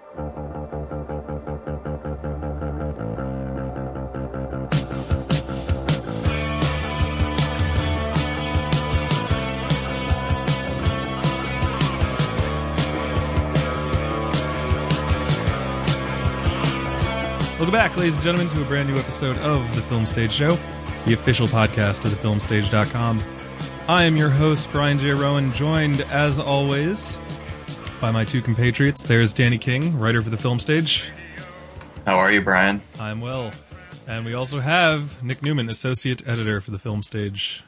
Welcome back, ladies and gentlemen, to a brand new episode of The Film Stage Show, the official podcast of thefilmstage.com. I am your host, Brian J. Rowan, joined, as always, by my two compatriots. There's Danny King, writer for The Film Stage. How are you, Brian? I'm well. And we also have Nick Newman, associate editor for The Film Stage.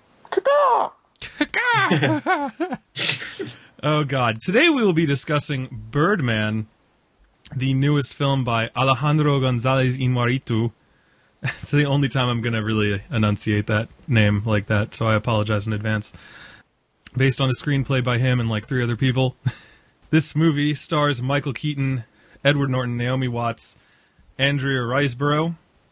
Oh, God. Today we will be discussing Birdman, the newest film by Alejandro González Iñárritu. It's the only time I'm going to really enunciate that name like that, so I apologize in advance. Based on a screenplay by him and like 3 other people. This movie stars Michael Keaton, Edward Norton, Naomi Watts, Andrea Riseborough,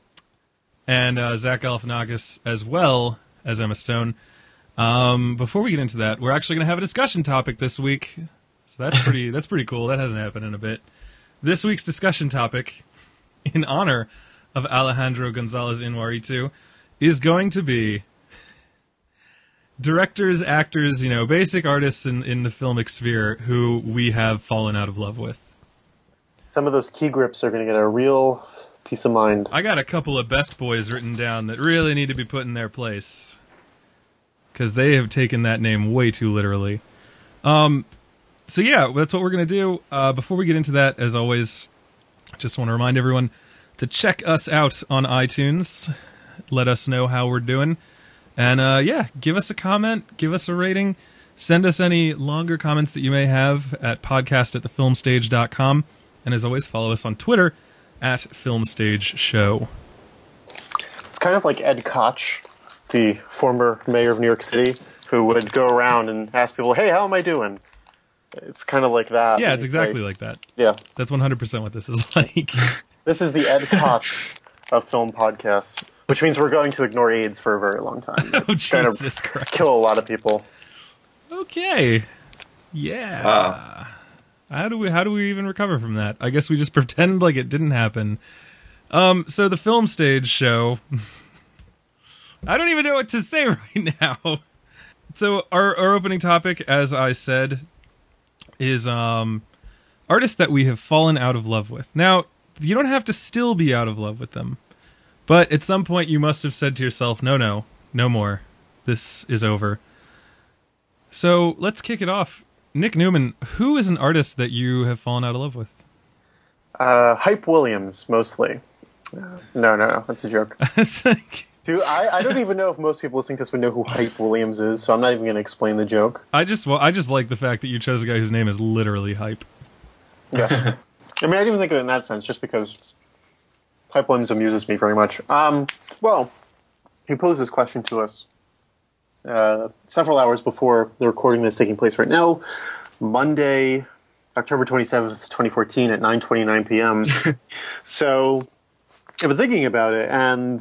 and Zach Galifianakis, as well as Emma Stone. Before we get into that, we're actually going to have a discussion topic this week, so that's pretty cool. That hasn't happened in a bit. This week's discussion topic, in honor of Alejandro González Iñárritu, is going to be directors, actors, basic artists in the filmic sphere who we have fallen out of love with. Some of those key grips are going to get a real peace of mind. I got a couple of best boys written down that really need to be put in their place, because they have taken that name way too literally. So yeah, that's what we're going to do. Before we get into that, as always, just want to remind everyone to check us out on iTunes. Let us know how we're doing. And give us a comment, give us a rating. Send us any longer comments that you may have at podcast@thefilmstage.com. And as always, follow us on Twitter @FilmStageShow. It's kind of like Ed Koch, the former mayor of New York City, who would go around and ask people, hey, how am I doing? It's kind of like that. Yeah, it's exactly like that. Yeah. That's 100% what this is like. This is the Ed Koch of film podcasts, which means we're going to ignore AIDS for a very long time. It's going to kill a lot of people. Okay. Yeah. How do we even recover from that? I guess we just pretend like it didn't happen. So the Film Stage Show. I don't even know what to say right now. So our opening topic, as I said, is artists that we have fallen out of love with. Now, you don't have to still be out of love with them, but at some point you must have said to yourself, no more. This is over. So let's kick it off. Nick Newman, who is an artist that you have fallen out of love with? Hype Williams, mostly. No, that's a joke. It's like... Dude, I don't even know if most people listening to this would know who Hype Williams is, so I'm not even going to explain the joke. I just like the fact that you chose a guy whose name is literally Hype. Yeah. I mean, I didn't even think of it in that sense, just because Hype Williams amuses me very much. Well, he posed this question to us several hours before the recording that's taking place right now, Monday, October 27th, 2014 at 9:29 p.m. So I've been thinking about it, and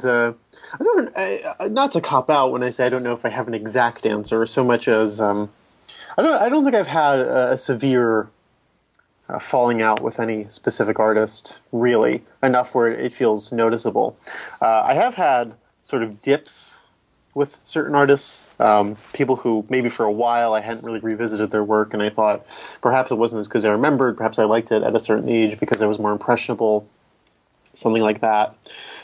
not to cop out when I say I don't know if I have an exact answer, so much as I don't think I've had a severe falling out with any specific artist, really, enough where it feels noticeable. I have had sort of dips with certain artists, people who maybe for a while I hadn't really revisited their work, and I thought perhaps it wasn't as good as I remembered, perhaps I liked it at a certain age because I was more impressionable, something like that.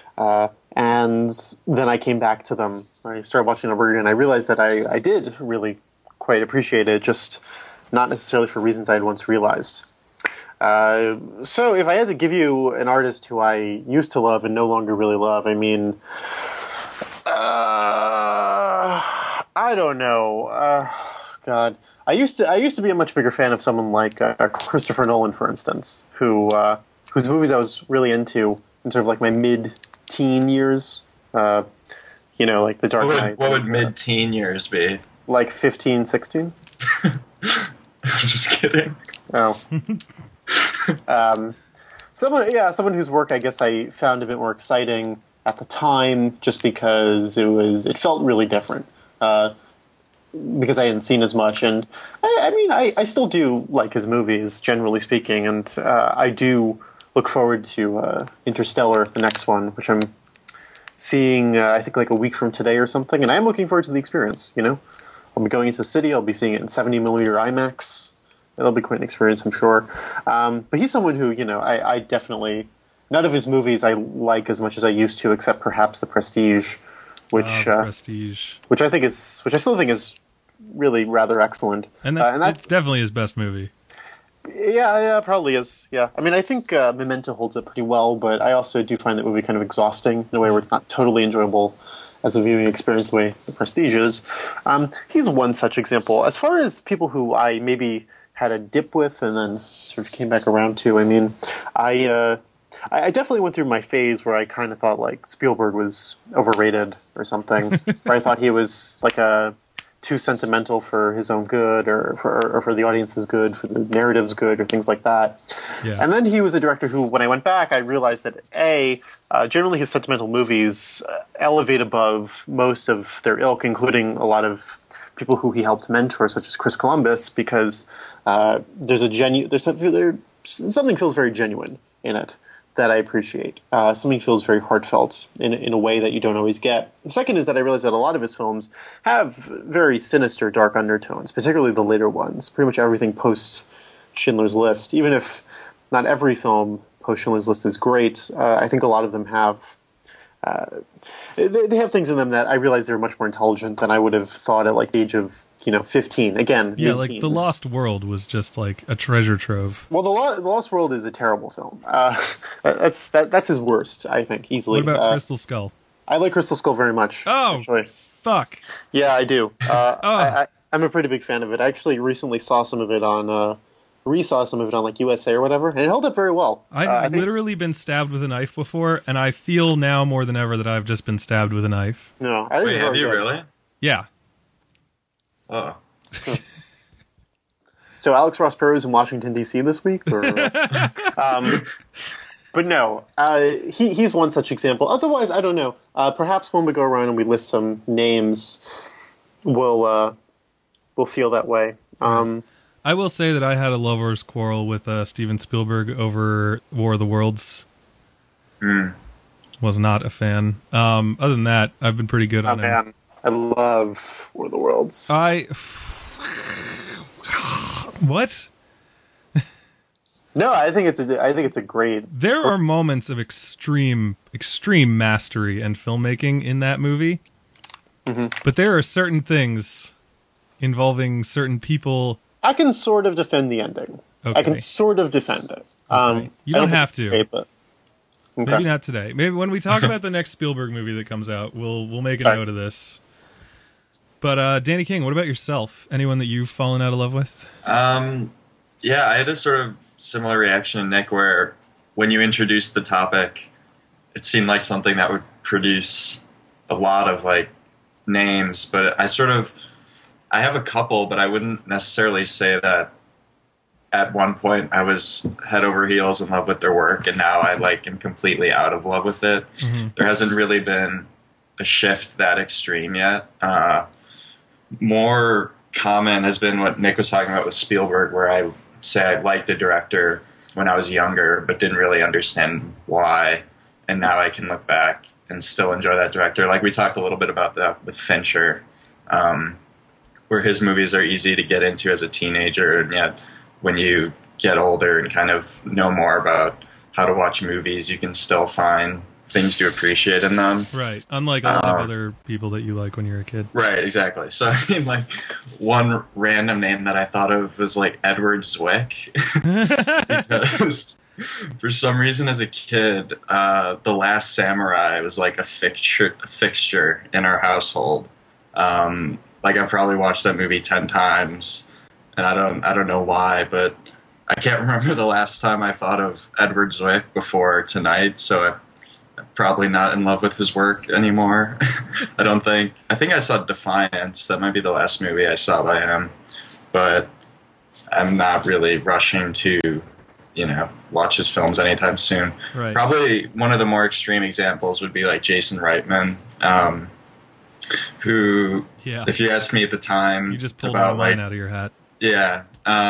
And then I came back to them. I started watching them and I realized that I did really quite appreciate it, just not necessarily for reasons I had once realized. So if I had to give you an artist who I used to love and no longer really love, I mean, I don't know. God, I used to be a much bigger fan of someone like Christopher Nolan, for instance, whose movies I was really into in sort of like my mid-teen years. Like The Dark Knight. What would mid-teen years be? Like 15, 16? Just kidding. Oh. Someone whose work I guess I found a bit more exciting at the time, just because it felt really different. because I hadn't seen as much. And I mean, I still do like his movies, generally speaking, and I do look forward to Interstellar, the next one, which I'm seeing, I think, like a week from today or something, and I'm looking forward to the experience, you know? I'll be going into the city, I'll be seeing it in 70mm IMAX. It'll be quite an experience, I'm sure. But he's someone who, you know, I definitely... None of his movies I like as much as I used to, except perhaps The Prestige, which Prestige, which I still think is really rather excellent. and that's definitely his best movie. Yeah, probably is. Yeah, I mean, I think Memento holds up pretty well, but I also do find that movie kind of exhausting in a way where it's not totally enjoyable as a viewing experience the way The Prestige is. He's one such example. As far as people who I maybe had a dip with and then sort of came back around to, I mean, I definitely went through my phase where I kind of thought like Spielberg was overrated or something. Where I thought he was like too sentimental for his own good, or for the audience's good, for the narrative's good, or things like that. Yeah. And then he was a director who, when I went back, I realized that generally his sentimental movies elevate above most of their ilk, including a lot of people who he helped mentor, such as Chris Columbus, because something feels very genuine in it that I appreciate. Something feels very heartfelt in a way that you don't always get. The second is that I realize that a lot of his films have very sinister, dark undertones, particularly the later ones. Pretty much everything post Schindler's List, even if not every film post Schindler's List is great, I think a lot of them have they have things in them that I realize they're much more intelligent than I would have thought at like the age of 15. Again, yeah, mid-teens. like The Lost World was just like a treasure trove. Well, the Lost World is a terrible film. That's his worst, I think, easily. What about Crystal Skull? I like Crystal Skull very much. Oh, actually. fuck! Yeah, I do. I'm a pretty big fan of it. I actually recently saw some of it on. Resaw some of it on like USA or whatever, and it held up very well. I've literally been stabbed with a knife before, and I feel now more than ever that I've just been stabbed with a knife. No, I think Wait, have you really? Yeah. Oh. So Alex Ross Perot is in Washington D.C. this week, or, but no, he's one such example. Otherwise, I don't know. Perhaps when we go around and we list some names, we'll feel that way. I will say that I had a lover's quarrel with Steven Spielberg over War of the Worlds. Was not a fan. Other than that, I've been pretty good on him. Man, I love War of the Worlds. What? No, I think it's a great. There are moments of extreme mastery and filmmaking in that movie, but there are certain things involving certain people. I can sort of defend the ending. Okay. I can sort of defend it. Okay. You don't have to. Great, but... Okay. Maybe not today. Maybe when we talk about the next Spielberg movie that comes out, we'll make a note of this. But Danny King, what about yourself? Anyone that you've fallen out of love with? Yeah, I had a sort of similar reaction to Nick, where when you introduced the topic, it seemed like something that would produce a lot of like names, but I have a couple, but I wouldn't necessarily say that at one point I was head over heels in love with their work, and now I am completely out of love with it. Mm-hmm. There hasn't really been a shift that extreme yet. More common has been what Nick was talking about with Spielberg, where I say I liked a director when I was younger, but didn't really understand why, and now I can look back and still enjoy that director. Like we talked a little bit about that with Fincher, where his movies are easy to get into as a teenager, and yet when you get older and kind of know more about how to watch movies, you can still find things to appreciate in them. Right. Unlike a lot of other people that you like when you're a kid. Right, exactly. So, I mean, like, one random name that I thought of was, like, Edward Zwick. Because for some reason as a kid, The Last Samurai was, like, a fixture in our household. Like, I've probably watched that movie 10 times, and I don't know why, but I can't remember the last time I thought of Edward Zwick before tonight, so I'm probably not in love with his work anymore. I don't think. I think I saw Defiance. That might be the last movie I saw by him, but I'm not really rushing to, watch his films anytime soon. Right. Probably one of the more extreme examples would be like Jason Reitman, who Yeah. if you asked me at the time You just pulled about one line like out of your hat. yeah,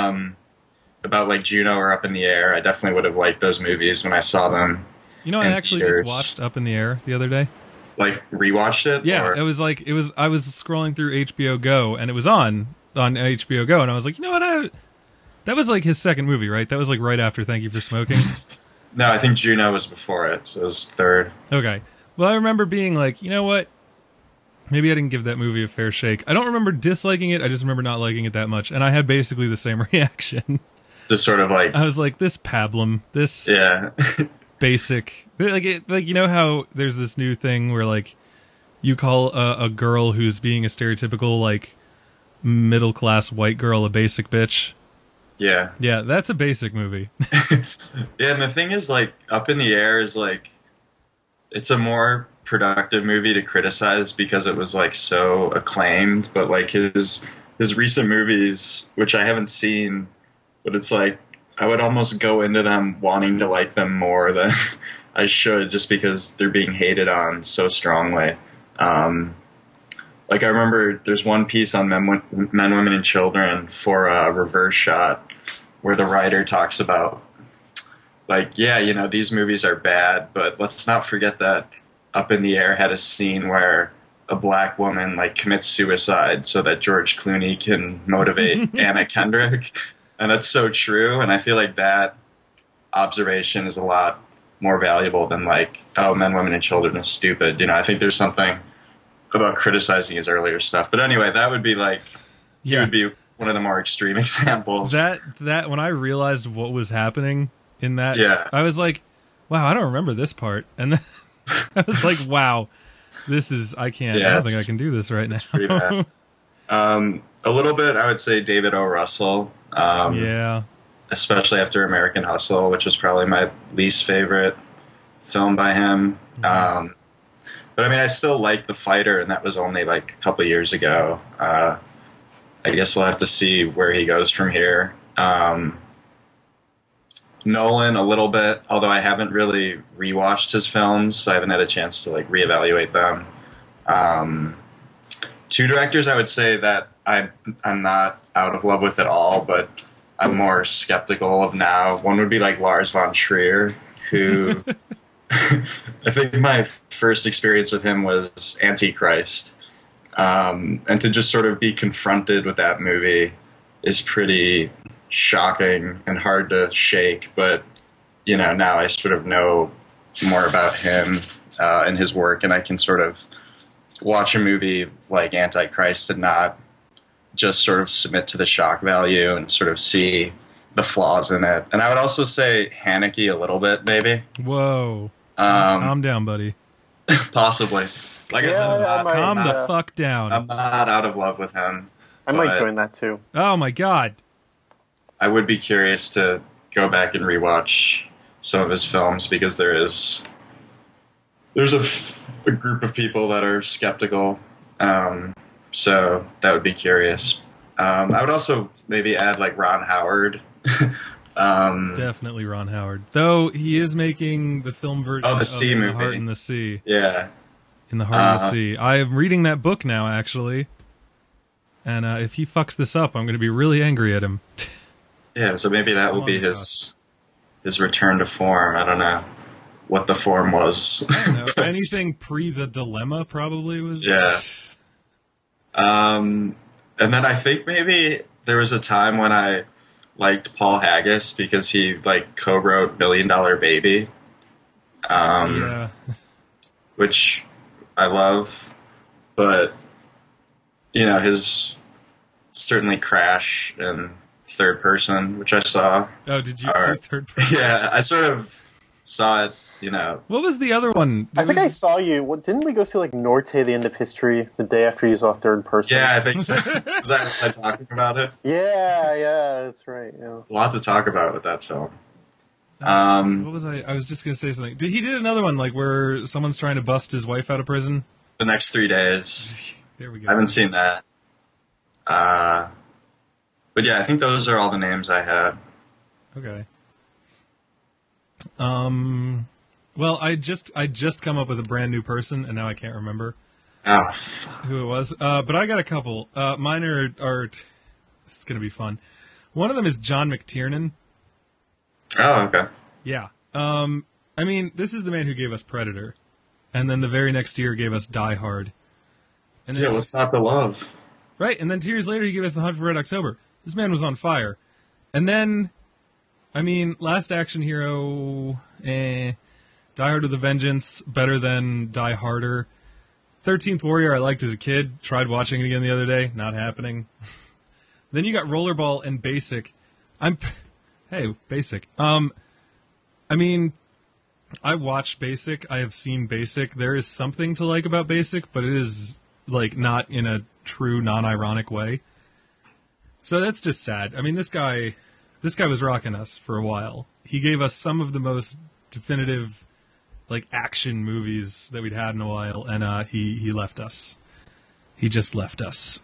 about like Juno or Up in the Air, I definitely would have liked those movies when I saw them. You know, I in actually theaters. just watched Up in the Air the other day. Like rewatched it. Yeah, or? it was I was scrolling through HBO Go and it was on HBO Go and I was like, you know what, that was like his second movie, right? That was like right after Thank You for Smoking. No, I think Juno was before it, so it was third. Okay. Well, I remember being like, you know what? Maybe I didn't give that movie a fair shake. I don't remember disliking it. I just remember not liking it that much. And I had basically the same reaction. Just sort of like I was like, this pablum, this yeah. basic, like you know how there's this new thing where like you call a girl who's being a stereotypical like middle class white girl a basic bitch. Yeah. Yeah, that's a basic movie. Yeah, and the thing is, like, Up in the Air is like, it's a more productive movie to criticize because it was like so acclaimed. But like his recent movies, which I haven't seen, but it's like I would almost go into them wanting to like them more than I should, just because they're being hated on so strongly. Like I remember, there's one piece on Men, Women, and Children for Reverse Shot, where the writer talks about, like, yeah, you know, these movies are bad, but let's not forget that Up in the Air had a scene where a black woman, like, commits suicide so that George Clooney can motivate Anna Kendrick. And that's so true, and I feel like that observation is a lot more valuable than, like, oh, Men, Women, and Children is stupid. You know, I think there's something about criticizing his earlier stuff. But anyway, that would be, like, he would be one of the more extreme examples. That when I realized what was happening in that, Yeah. I was like, wow, I don't remember this part. And then I was like, wow, this is, I can't, I don't think I can do this right now. It's pretty bad. A little bit, I would say David O. Russell. Yeah. Especially after American Hustle, which was probably my least favorite film by him. But I mean, I still like The Fighter, and that was only like a couple years ago. I guess we'll have to see where he goes from here. Nolan, a little bit, although I haven't really rewatched his films, so I haven't had a chance to like reevaluate them. Two directors I would say that I'm not out of love with at all, but I'm more skeptical of now. One would be like Lars von Trier, who I think my first experience with him was Antichrist. And to just sort of be confronted with that movie is pretty shocking and hard to shake. But, you know, now I sort of know more about him and his work, and I can sort of watch a movie like Antichrist and not just sort of submit to the shock value and sort of see the flaws in it. And I would also say Haneke a little bit, maybe. Whoa. Calm down, buddy. Possibly. Like I said, calm the fuck down. I'm not out of love with him. I might join that too. Oh my god. I would be curious to go back and rewatch some of his films because there's a group of people that are skeptical. So that would be curious. I would also maybe add like Ron Howard. Definitely Ron Howard. So he is making the film version of Sea movie. The Heart in the Sea. Yeah. In the Heart of the Sea. I am reading that book now, actually. And if he fucks this up, I'm going to be really angry at him. Yeah, so maybe that will be his return to form. I don't know what the form was. I don't know. Anything pre The Dilemma probably was. Yeah. And then I think maybe there was a time when I liked Paul Haggis because he like co-wrote $1 Million Baby. Yeah. Which I love, but you know, his certainly Crash and Third Person, which I saw. Oh, did you see Third Person? Yeah, I sort of saw it, you know. What was the other one? I think I saw you. Didn't we go see like Norte, The End of History, the day after you saw Third Person? Yeah, I think so. Was I talking about it? Yeah, that's right. Yeah. A lot to talk about with that film. What was I? I was just going to say something. He did another one, like where someone's trying to bust his wife out of prison. The Next 3 Days. There we go. I haven't seen that. But yeah, I think those are all the names I had. Okay. Well, I just come up with a brand new person, and now I can't remember. Oh, fuck. who it was. But I got a couple. Mine are this is gonna be fun. One of them is John McTiernan. Oh, okay. Yeah. I mean, this is the man who gave us Predator, and then the very next year gave us Die Hard. And then Yeah, what's not to love? right, and then 2 years later he gave us The Hunt for Red October. This man was on fire. And then, I mean, Last Action Hero, Die Hard with a Vengeance, better than Die Harder. 13th Warrior I liked as a kid, tried watching it again the other day, not happening. Then you got Rollerball and Basic. Hey, Basic. I mean, I watched Basic. I have seen Basic. There is something to like about Basic, but it is, like, not in a true, non-ironic way. So that's just sad. I mean, this guy was rocking us for a while. He gave us some of the most definitive, like, action movies that we'd had in a while, and he left us. He just left us.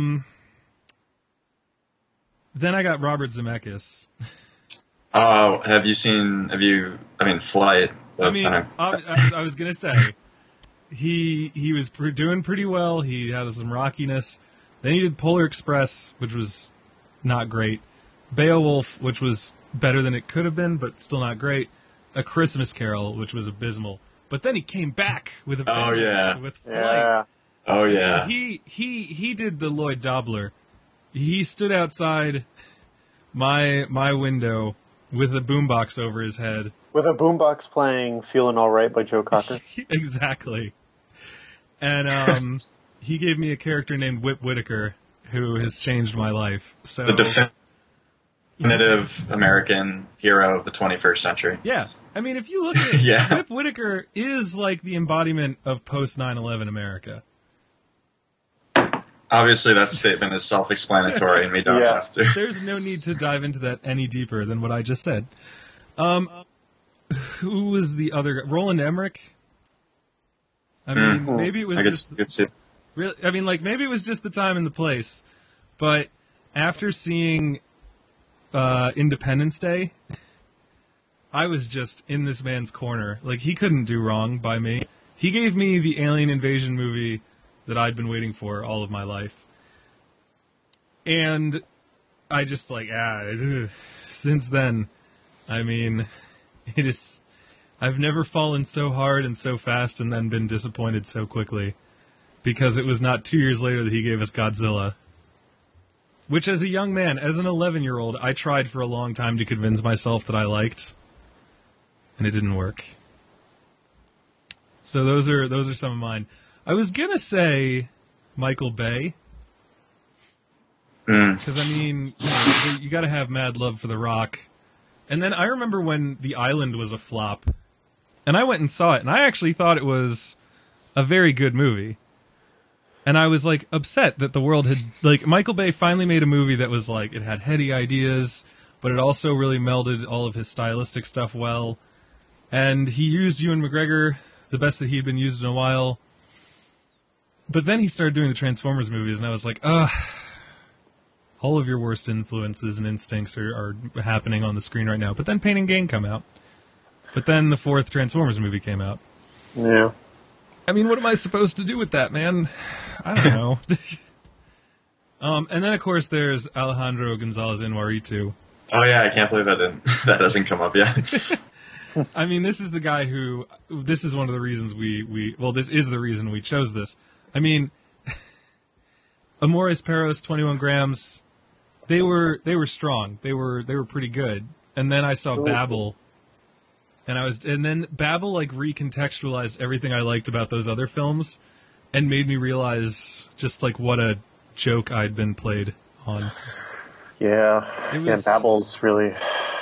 Then I got Robert Zemeckis. Oh, I mean, Flight. I mean, I was gonna say, he was doing pretty well. He had some rockiness. Then he did Polar Express, which was not great. Beowulf, which was better than it could have been, but still not great. A Christmas Carol, which was abysmal. But then he came back with a vengeance, yeah. with Flight. Yeah. Oh, yeah. He did the Lloyd Dobler. He stood outside my window with a boombox over his head. With a boombox playing "Feeling All Right" by Joe Cocker. Exactly. And he gave me a character named Whip Whitaker, who has changed my life. So The definitive American hero of the 21st century. yeah, I mean, if you look at it, Yeah. Whip Whitaker is like the embodiment of post 9/11 America. Obviously, that statement is self-explanatory, and we don't Yeah. have to. There's no need to dive into that any deeper than what I just said. Who was the other guy? Roland Emmerich? I mean, maybe it was I just could see. really. I mean, like maybe it was just the time and the place. But after seeing Independence Day, I was just in this man's corner. Like he couldn't do wrong by me. He gave me the alien invasion movie that I'd been waiting for all of my life. And I just like, since then, I mean, it is, I've never fallen so hard and so fast and then been disappointed so quickly. Because it was not 2 years later that he gave us Godzilla. Which as a young man, as an 11-year-old, I tried for a long time to convince myself that I liked. And it didn't work. So those are some of mine. I was gonna say Michael Bay, because I mean, you got to have mad love for The Rock. And then I remember when The Island was a flop, and I went and saw it, and I actually thought it was a very good movie. And I was like upset that the world had like Michael Bay finally made a movie that was like it had heady ideas, but it also really melded all of his stylistic stuff well. And he used Ewan McGregor the best that he'd been used in a while. But then he started doing the Transformers movies, and I was like, ugh. All of your worst influences and instincts are happening on the screen right now. But then Pain and Gain come out. But then the fourth Transformers movie came out. Yeah. I mean, what am I supposed to do with that, man? I don't know. And then, of course, there's Alejandro Gonzalez Inarritu. Oh yeah, I can't believe that hasn't come up yet. I mean, this is the guy who... This is one of the reasons this is the reason we chose this. I mean, Amores Perros, 21 Grams, they were strong. They were pretty good. And then I saw Babel, and then Babel like recontextualized everything I liked about those other films, and made me realize just like what a joke I'd been played on. Yeah. Yeah, Babel's really.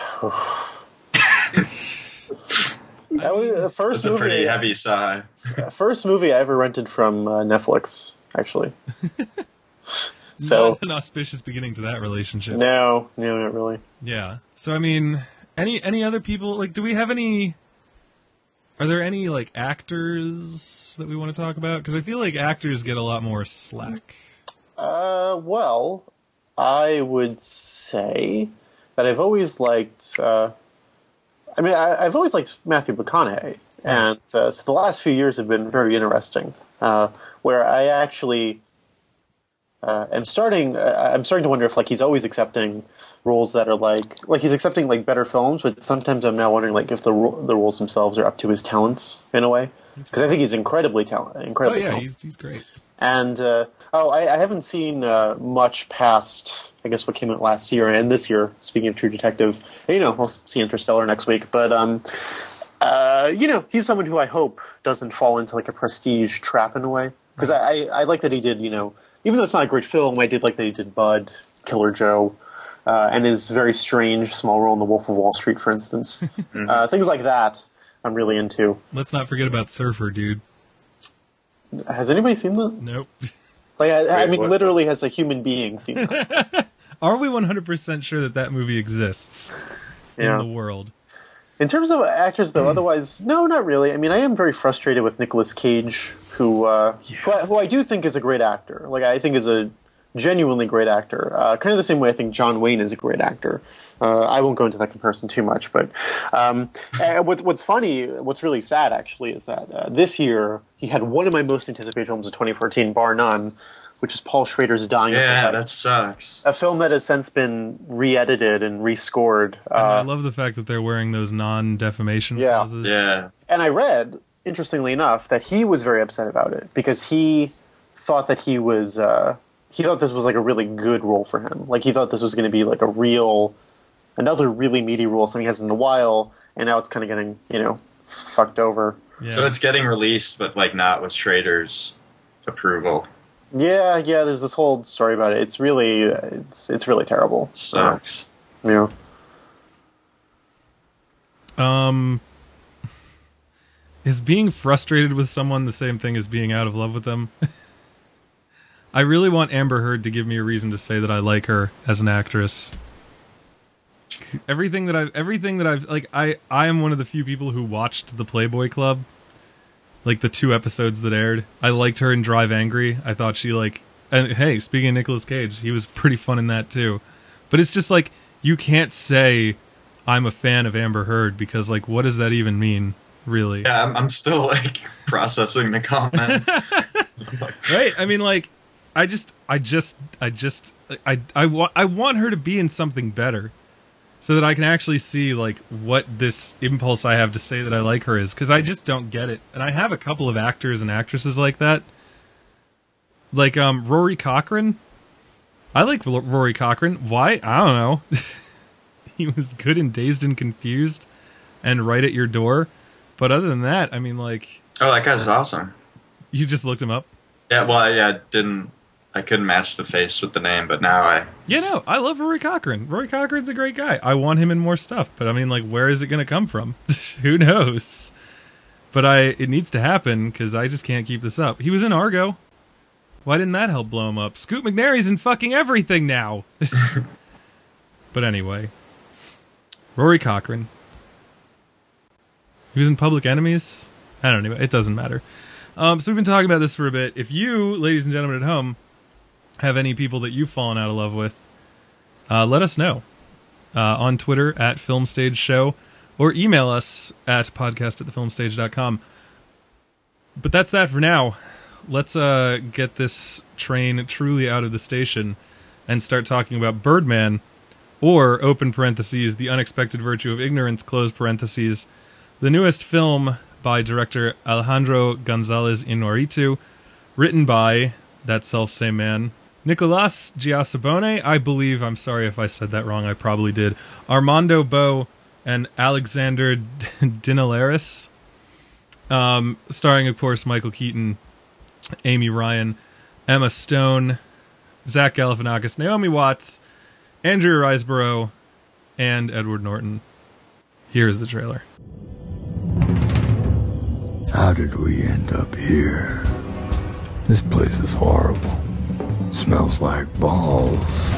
That was the first It's a movie. pretty heavy sigh. First movie I ever rented from Netflix, actually. So Not an auspicious beginning to that relationship. no, not really. Yeah. So I mean, any other people like? Do we have any? Are there any like actors that we want to talk about? Because I feel like actors get a lot more slack. Well, I would say that I've always liked. I've always liked Matthew McConaughey, and so the last few years have been very interesting. where I actually I'm starting to wonder if like he's always accepting roles that are like he's accepting like better films, but sometimes I'm now wondering like if the roles themselves are up to his talents in a way, because I think he's incredibly talented. Oh yeah, he's great. And I haven't seen much past, I guess, what came out last year and this year. Speaking of True Detective, we'll see Interstellar next week. But he's someone who I hope doesn't fall into like a prestige trap in a way, because I like that he did, even though it's not a great film, I did like that he did Bud, Killer Joe. And his very strange small role in The Wolf of Wall Street, for instance. Things like that I'm really into. Let's not forget about Surfer, dude. Has anybody seen that? Nope. Literally has a human being seen that? Are we 100% sure that movie exists in the world? In terms of actors, though, otherwise, no, not really. I mean, I am very frustrated with Nicolas Cage, who I do think is a great actor. Like, I think is a genuinely great actor. Kind of the same way I think John Wayne is a great actor. I won't go into that comparison too much, but what's funny, what's really sad actually, is that this year he had one of my most anticipated films of 2014, bar none, which is Paul Schrader's Dying. Yeah, that sucks. A film that has since been re-edited and rescored. And I love the fact that they're wearing those non-defamation clauses. Yeah. And I read, interestingly enough, that he was very upset about it because he thought that he thought this was like a really good role for him. Like he thought this was going to be like another really meaty role, something he hasn't in a while, and now it's kind of getting, fucked over. Yeah. So it's getting released, but like not with Schrader's approval. Yeah, there's this whole story about it. It's really terrible. It sucks. Yeah. Is being frustrated with someone the same thing as being out of love with them? I really want Amber Heard to give me a reason to say that I like her as an actress. Everything that I've like, I am one of the few people who watched the Playboy Club, like the 2 episodes that aired. I liked her in Drive Angry. I thought she and hey, speaking of Nicolas Cage, he was pretty fun in that too. But it's just like, you can't say I'm a fan of Amber Heard because like, what does that even mean, really? Yeah, I'm still like processing the comment. Right? I mean, like, I want her to be in something better so that I can actually see like what this impulse I have to say that I like her is, because I just don't get it. And I have a couple of actors and actresses like that. Like Rory Cochrane. I like Rory Cochrane. Why? I don't know. He was good in Dazed and Confused and Right at Your Door. But other than that, I mean, like... Oh, that guy's awesome. You just looked him up? Yeah, well, I couldn't match the face with the name, but now I... Yeah, no, I love Rory Cochrane. Rory Cochrane's a great guy. I want him in more stuff, but I mean, like, where is it going to come from? Who knows? But it needs to happen, because I just can't keep this up. He was in Argo. Why didn't that help blow him up? Scoot McNairy's in fucking everything now! But anyway. Rory Cochrane. He was in Public Enemies? I don't know, it doesn't matter. So we've been talking about this for a bit. If you, ladies and gentlemen at home, have any people that you've fallen out of love with, let us know on Twitter at FilmStageShow, or email us at podcast@thefilmstage.com. But that's that for now. Let's get this train truly out of the station and start talking about Birdman, or, open parentheses, The Unexpected Virtue of Ignorance, close parentheses, the newest film by director Alejandro González Iñárritu, written by that self-same man, Nicolás Giacobone, I believe, I'm sorry if I said that wrong, I probably did, Armando Bo, and Alexander Dinelaris, starring, of course, Michael Keaton, Amy Ryan, Emma Stone, Zach Galifianakis, Naomi Watts, Andrea Riseborough, and Edward Norton. Here is the trailer. How did we end up here? This place is horrible. Smells like balls.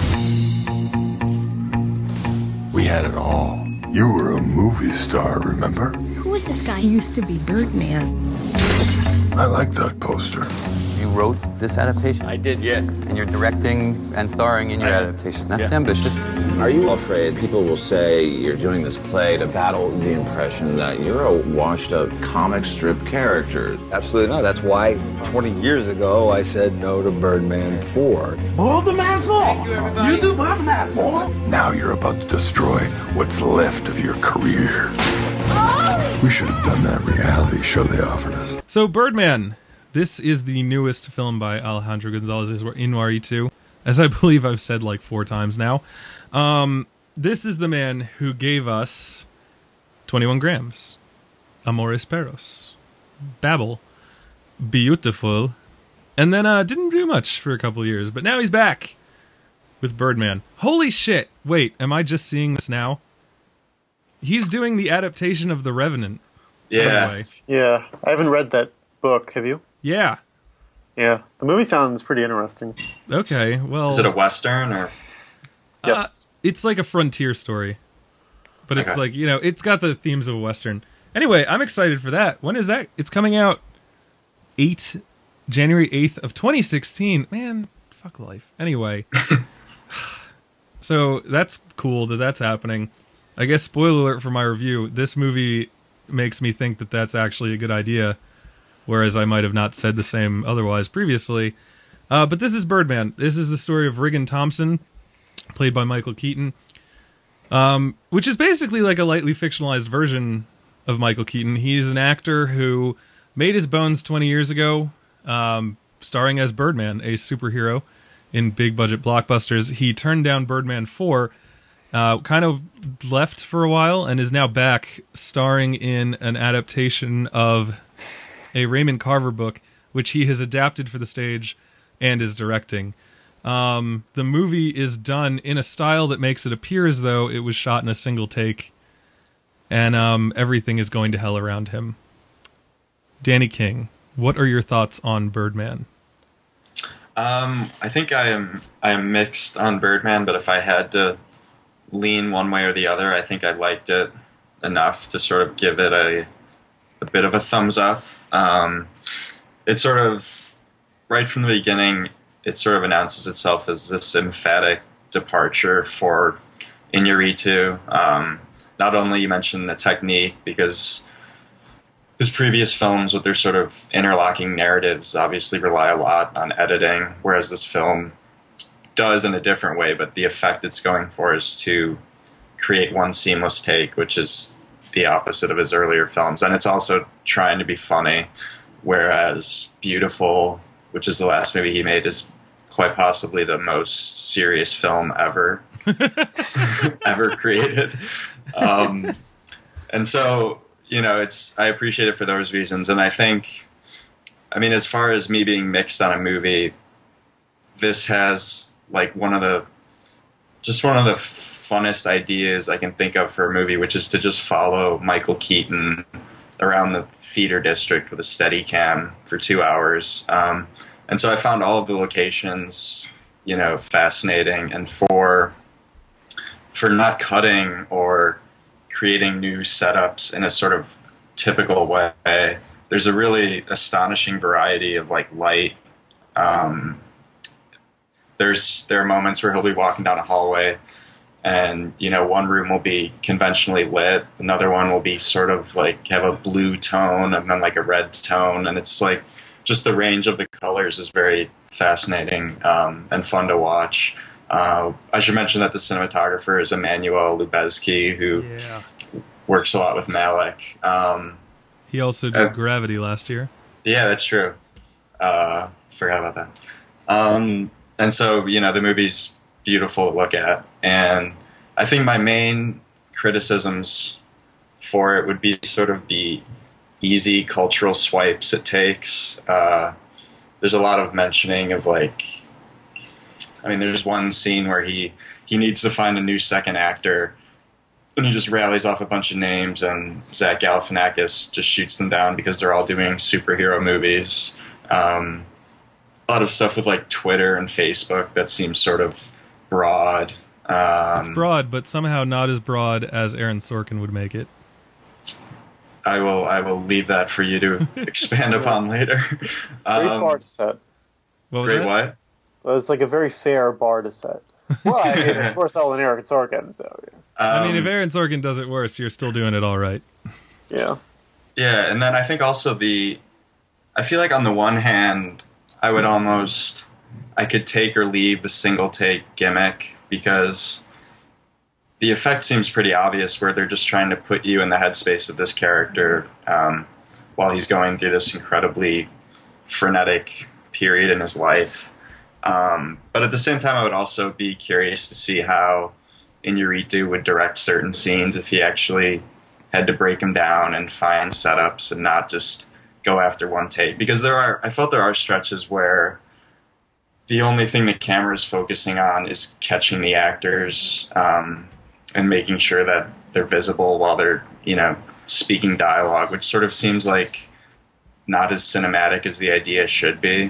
We had it all. You were a movie star, remember? Who was this guy? He used to be Birdman. I like that poster. You wrote this adaptation? I did, yeah. And you're directing and starring in your adaptation. That's ambitious. Are you afraid people will say you're doing this play to battle the impression that you're a washed-up comic strip character? Absolutely not. That's why 20 years ago I said no to Birdman 4. Birdman 4? You do Birdman 4? Now you're about to destroy what's left of your career. We should have done that reality show they offered us. So, Birdman. This is the newest film by Alejandro González Iñárritu, as I believe I've said like 4 times now. This is the man who gave us 21 Grams, Amores Perros, Babel, Beautiful, and then didn't do much for a couple years, but now he's back with Birdman. Holy shit! Wait, am I just seeing this now? He's doing the adaptation of The Revenant. Yes. Yeah, I haven't read that book. Have you? Yeah. Yeah, the movie sounds pretty interesting. Okay, well... Is it a Western, or...? Yes. It's like a frontier story. But it's Okay. like, you know, it's got the themes of a Western. Anyway, I'm excited for that. When is that? It's coming out January 8th of 2016. Man, fuck life. Anyway. So, that's cool that that's happening. I guess, spoiler alert for my review, this movie makes me think that that's actually a good idea, whereas I might have not said the same otherwise previously. But this is Birdman. This is the story of Regan Thompson, played by Michael Keaton, which is basically like a lightly fictionalized version of Michael Keaton. He's an actor who made his bones 20 years ago, starring as Birdman, a superhero in big-budget blockbusters. He turned down Birdman 4, kind of left for a while, and is now back starring in an adaptation of a Raymond Carver book, which he has adapted for the stage and is directing. The movie is done in a style that makes it appear as though it was shot in a single take, and everything is going to hell around him. Danny King, what are your thoughts on Birdman? I think I am mixed on Birdman, but if I had to lean one way or the other, I think I liked it enough to sort of give it a bit of a thumbs up. It sort of, right from the beginning, it sort of announces itself as this emphatic departure for Iñárritu. Not only you mentioned the technique, because his previous films with their sort of interlocking narratives obviously rely a lot on editing, whereas this film does in a different way, but the effect it's going for is to create one seamless take, which is the opposite of his earlier films. And it's also trying to be funny, whereas Beautiful, which is the last movie he made, is quite possibly the most serious film ever ever created. And so, you know, I appreciate it for those reasons. And I think, I mean, as far as me being mixed on a movie, this has like one of the funnest ideas I can think of for a movie, which is to just follow Michael Keaton around the theater district with a steady cam for 2 hours. And so I found all of the locations, you know, fascinating. And for not cutting or creating new setups in a sort of typical way, there's a really astonishing variety of like light. There are moments where he'll be walking down a hallway, and you know, one room will be conventionally lit, another one will be sort of like have a blue tone and then like a red tone, and it's like just the range of the colors is very fascinating and fun to watch. I should mention that the cinematographer is Emmanuel Lubezki, who works a lot with Malick. He also did Gravity last year. Yeah, that's true. Forgot about that. And so, you know, the movie's beautiful to look at. And I think my main criticisms for it would be sort of the easy cultural swipes it takes. There's a lot of mentioning of like, I mean, there's one scene where he needs to find a new second actor, and he just rallies off a bunch of names, and Zach Galifianakis just shoots them down because they're all doing superhero movies. A lot of stuff with like Twitter and Facebook that seems sort of broad. It's broad, but somehow not as broad as Aaron Sorkin would make it. I will leave that for you to expand upon later. Great bar to set. What was Great that? what? It was like a very fair bar to set. Well, I mean, it's more so than Aaron Sorkin, so yeah. I mean, if Aaron Sorkin does it worse, you're still doing it all right. Yeah. Yeah, and then I think also I feel like on the one hand, I could take or leave the single take gimmick because the effect seems pretty obvious where they're just trying to put you in the headspace of this character while he's going through this incredibly frenetic period in his life. But at the same time, I would also be curious to see how Iñárritu would direct certain scenes if he actually had to break them down and find setups and not just go after one take. Because I felt there are stretches where the only thing the camera is focusing on is catching the actors and making sure that they're visible while they're, speaking dialogue, which sort of seems like not as cinematic as the idea should be.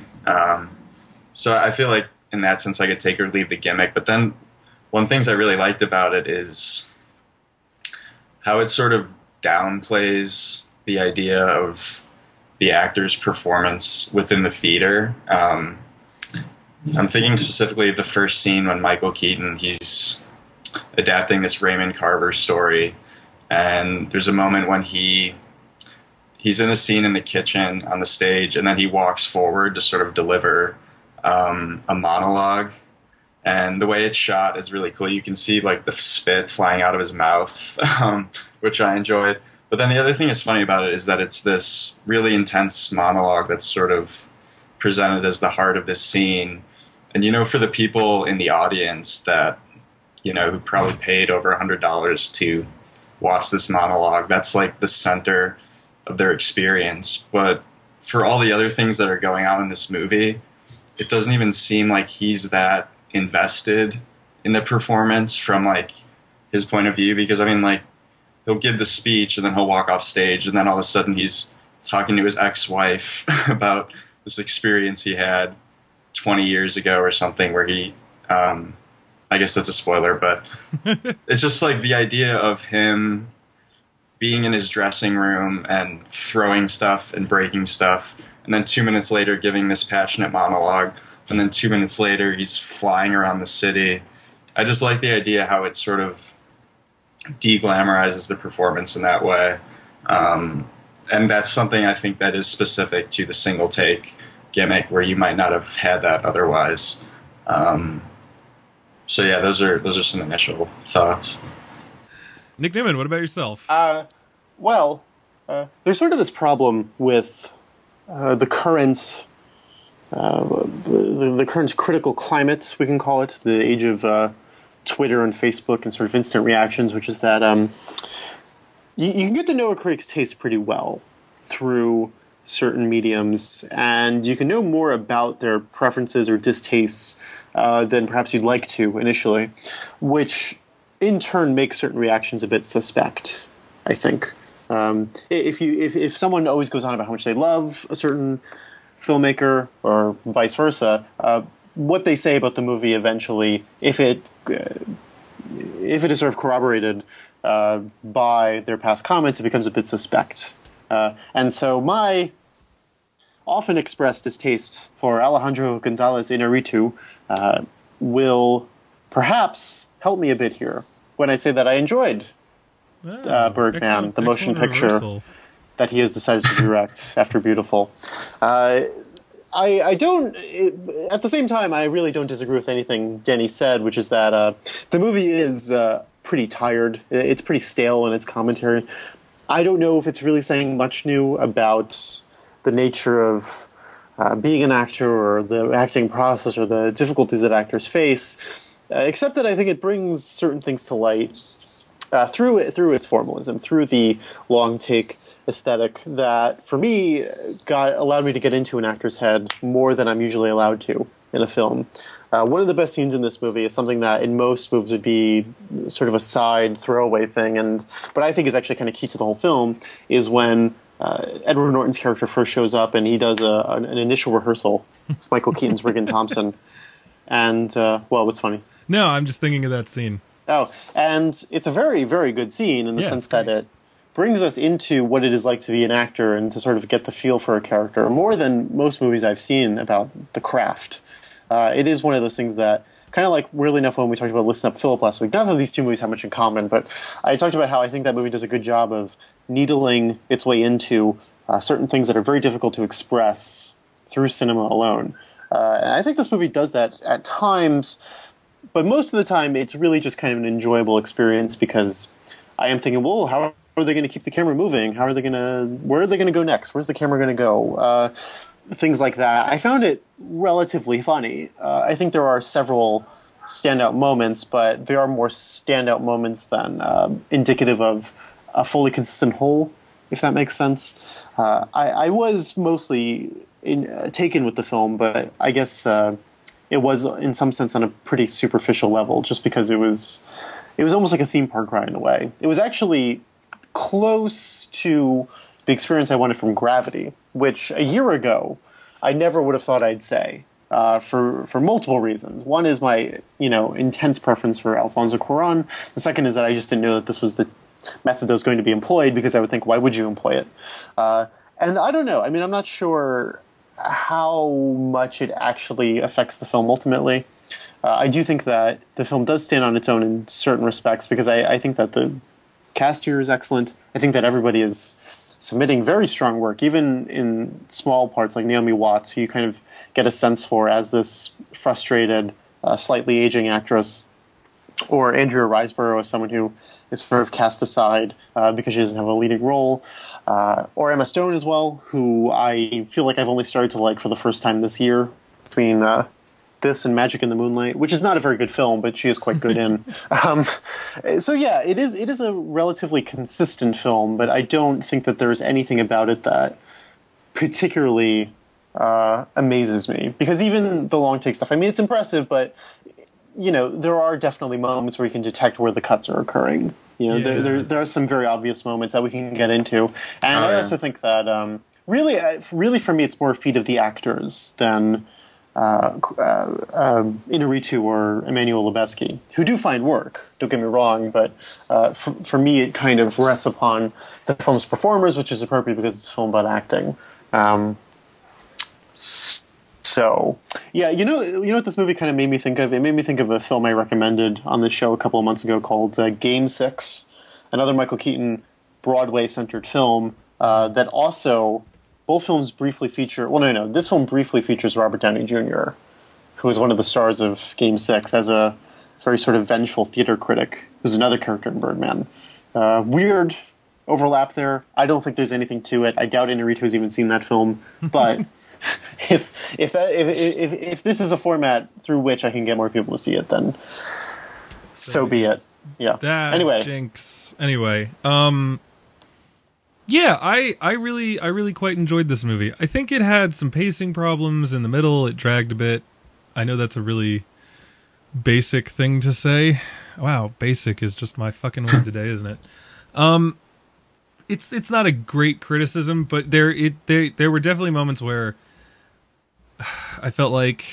So I feel like in that sense I could take or leave the gimmick. But then one of the things I really liked about it is how it sort of downplays the idea of the actor's performance within the theater. I'm thinking specifically of the first scene when Michael Keaton, he's adapting this Raymond Carver story, and there's a moment when he's in a scene in the kitchen on the stage, and then he walks forward to sort of deliver a monologue, and the way it's shot is really cool. You can see like the spit flying out of his mouth, which I enjoyed. But then the other thing that's funny about it is that it's this really intense monologue that's sort of presented as the heart of this scene. And, for the people in the audience that, who probably paid over $100 to watch this monologue, that's like the center of their experience. But for all the other things that are going on in this movie, it doesn't even seem like he's that invested in the performance from like his point of view, because he'll give the speech and then he'll walk off stage and then all of a sudden he's talking to his ex-wife about this experience he had 20 years ago or something where he I guess that's a spoiler, but it's just like the idea of him being in his dressing room and throwing stuff and breaking stuff, and then 2 minutes later giving this passionate monologue, and then 2 minutes later he's flying around the city. I just like the idea how it sort of de-glamorizes the performance in that way. And that's something I think that is specific to the single take gimmick where you might not have had that otherwise. So yeah, those are some initial thoughts. Nick Newman, what about yourself? There's sort of this problem with the current critical climate, we can call it, the age of Twitter and Facebook and sort of instant reactions, which is that you can get to know a critic's taste pretty well through certain mediums, and you can know more about their preferences or distastes than perhaps you'd like to initially, which in turn makes certain reactions a bit suspect, I think. If someone always goes on about how much they love a certain filmmaker or vice versa, what they say about the movie eventually, if it is sort of corroborated by their past comments, it becomes a bit suspect. And so my often expressed distaste for Alejandro González Iñárritu will perhaps help me a bit here when I say that I enjoyed Birdman, the motion picture that he has decided to direct after Beautiful. I don't. At the same time, I really don't disagree with anything Denny said, which is that the movie is pretty tired. It's pretty stale in its commentary. I don't know if it's really saying much new about the nature of being an actor or the acting process or the difficulties that actors face, except that I think it brings certain things to light through its formalism, through the long take aesthetic that, for me, allowed me to get into an actor's head more than I'm usually allowed to in a film. One of the best scenes in this movie is something that in most movies would be sort of a side throwaway thing, but I think is actually kind of key to the whole film, is when Edward Norton's character first shows up and he does an initial rehearsal with Michael Keaton's Regan Thompson. And, what's funny? No, I'm just thinking of that scene. Oh, and it's a very, very good scene in the sense that it brings us into what it is like to be an actor and to sort of get the feel for a character, more than most movies I've seen about the craft. It is one of those things that kind of like weirdly enough when we talked about Listen Up Philip last week. Not that these two movies have much in common, but I talked about how I think that movie does a good job of needling its way into certain things that are very difficult to express through cinema alone. And I think this movie does that at times, but most of the time it's really just kind of an enjoyable experience because I am thinking, well, how are they going to keep the camera moving? Where are they going to go next? Where's the camera going to go? Things like that. I found it relatively funny. I think there are several standout moments, but they are more standout moments than indicative of a fully consistent whole, if that makes sense. I was mostly taken with the film, but I guess it was in some sense on a pretty superficial level, just because it was almost like a theme park ride in a way. It was actually close to the experience I wanted from Gravity, which a year ago I never would have thought I'd say for multiple reasons. One is my intense preference for Alfonso Cuarón. The second is that I just didn't know that this was the method that was going to be employed, because I would think, why would you employ it? And I don't know. I mean, I'm not sure how much it actually affects the film ultimately. I do think that the film does stand on its own in certain respects, because I think that the cast here is excellent. I think that everybody is submitting very strong work, even in small parts like Naomi Watts, who you kind of get a sense for as this frustrated, slightly aging actress, or Andrea Riseborough as someone who is sort of cast aside because she doesn't have a leading role, or Emma Stone as well, who I feel like I've only started to like for the first time this year, between this and Magic in the Moonlight, which is not a very good film, but she is quite good in. So yeah, it is a relatively consistent film, but I don't think that there's anything about it that particularly amazes me. Because even the long take stuff, I mean, it's impressive, but there are definitely moments where you can detect where the cuts are occurring. There are some very obvious moments that we can get into, and I also think that really for me, it's more a feat of the actors than Inarritu or Emmanuel Lubezki, who do find work, don't get me wrong, but for me it kind of rests upon the film's performers, which is appropriate because it's a film about acting. So, yeah, you know what this movie kind of made me think of? It made me think of a film I recommended on the show a couple of months ago called Game 6, another Michael Keaton Broadway-centered film that also... Both films briefly feature... Well, no. This film briefly features Robert Downey Jr., who is one of the stars of Game 6, as a very sort of vengeful theater critic, who's another character in Birdman. Weird overlap there. I don't think there's anything to it. I doubt Inarritu has even seen that film. But if this is a format through which I can get more people to see it, then so be it. Yeah. Anyway. Jinx. Anyway, yeah, I really quite enjoyed this movie. I think it had some pacing problems in the middle. It dragged a bit. I know that's a really basic thing to say. Wow, basic is just my fucking word today, isn't it? It's not a great criticism, but there were definitely moments where I felt like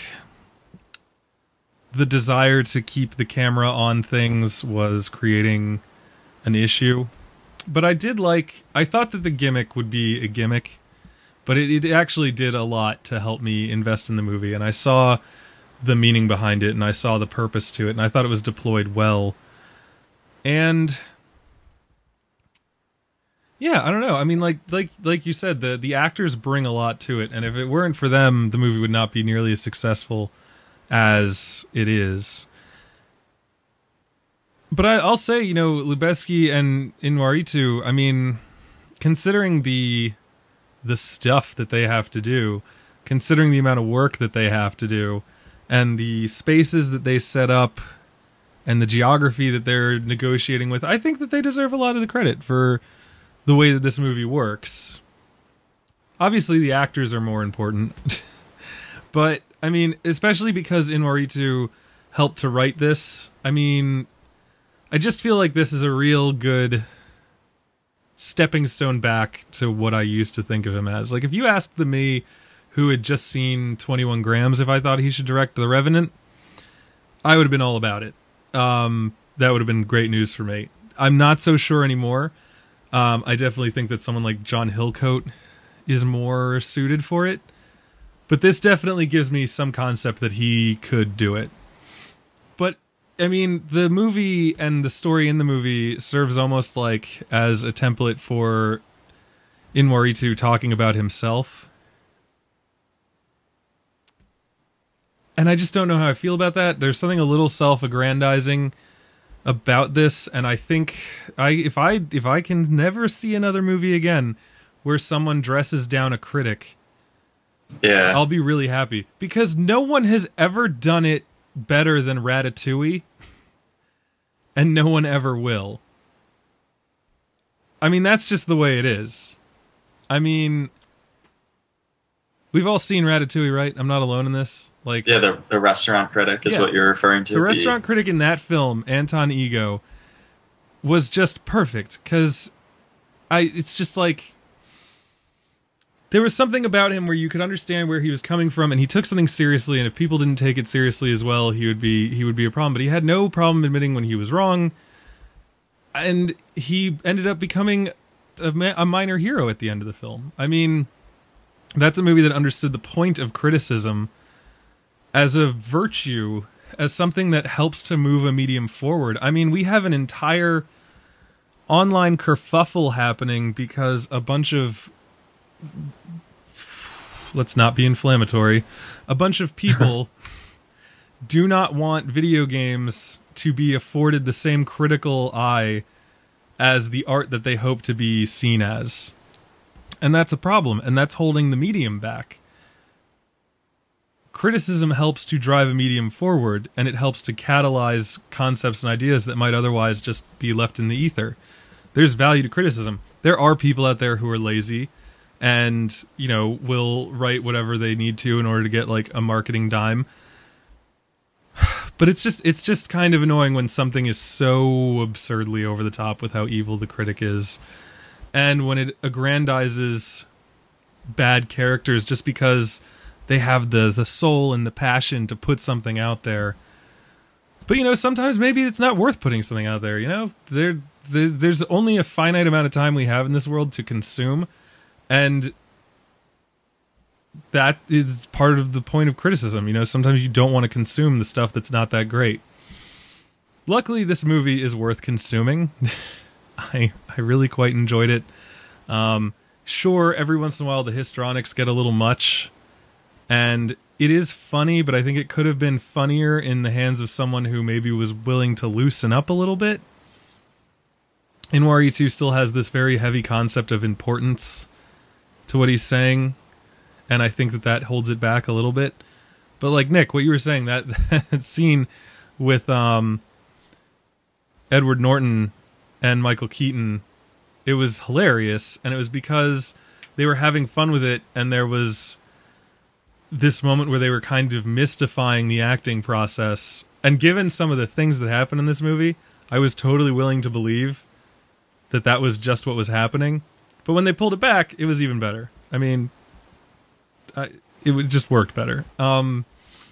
the desire to keep the camera on things was creating an issue. But I thought that the gimmick would be a gimmick, but it actually did a lot to help me invest in the movie, and I saw the meaning behind it, and I saw the purpose to it, and I thought it was deployed well. And yeah, I don't know. I mean, like you said, the actors bring a lot to it, and if it weren't for them, the movie would not be nearly as successful as it is. But I'll say, Lubezki and Inarritu, I mean, considering the stuff that they have to do, considering the amount of work that they have to do, and the spaces that they set up, and the geography that they're negotiating with, I think that they deserve a lot of the credit for the way that this movie works. Obviously, the actors are more important. But, I mean, especially because Inarritu helped to write this, I mean... I just feel like this is a real good stepping stone back to what I used to think of him as. Like, if you asked me who had just seen 21 Grams if I thought he should direct The Revenant, I would have been all about it. That would have been great news for me. I'm not so sure anymore. I definitely think that someone like John Hillcoat is more suited for it. But this definitely gives me some concept that he could do it. I mean, the movie and the story in the movie serves almost like as a template for Inwaritu talking about himself. And I just don't know how I feel about that. There's something a little self-aggrandizing about this, and I think if I can never see another movie again where someone dresses down a critic, Yeah. I'll be really happy. Because no one has ever done it better than Ratatouille, and no one ever will. I mean, that's just the way it is. I mean, we've all seen Ratatouille, right? I'm not alone in this. Like, Yeah, the restaurant critic is what you're referring to. The restaurant critic in that film, Anton Ego, was just perfect, because it's just like, there was something about him where you could understand where he was coming from, and he took something seriously, and if people didn't take it seriously as well, he would be a problem. But he had no problem admitting when he was wrong, and he ended up becoming a minor hero at the end of the film. I mean, that's a movie that understood the point of criticism as a virtue, as something that helps to move a medium forward. I mean, we have an entire online kerfuffle happening because a bunch of, let's not be inflammatory, a bunch of people do not want video games to be afforded the same critical eye as the art that they hope to be seen as. And that's a problem, and that's holding the medium back. Criticism helps to drive a medium forward, and it helps to catalyze concepts and ideas that might otherwise just be left in the ether. There's value to criticism. There are people out there who are lazy and, you know, will write whatever they need to in order to get, like, a marketing dime. But it's just kind of annoying when something is so absurdly over the top with how evil the critic is. And when it aggrandizes bad characters just because they have the soul and the passion to put something out there. But, you know, sometimes maybe it's not worth putting something out there, you know? There's only a finite amount of time we have in this world to consume, and that is part of the point of criticism. You know, sometimes you don't want to consume the stuff that's not that great. Luckily, this movie is worth consuming. I really quite enjoyed it. Sure, every once in a while the histrionics get a little much, and it is funny, but I think it could have been funnier in the hands of someone who maybe was willing to loosen up a little bit. Inwaritu still has this very heavy concept of importance to what he's saying, and I think that holds it back a little bit. But like Nick, what you were saying, that scene with Edward Norton and Michael Keaton, it was hilarious, and it was because they were having fun with it, and there was this moment where they were kind of mystifying the acting process. And given some of the things that happen in this movie, I was totally willing to believe that was just what was happening. But when they pulled it back, it was even better. I mean, it just worked better. I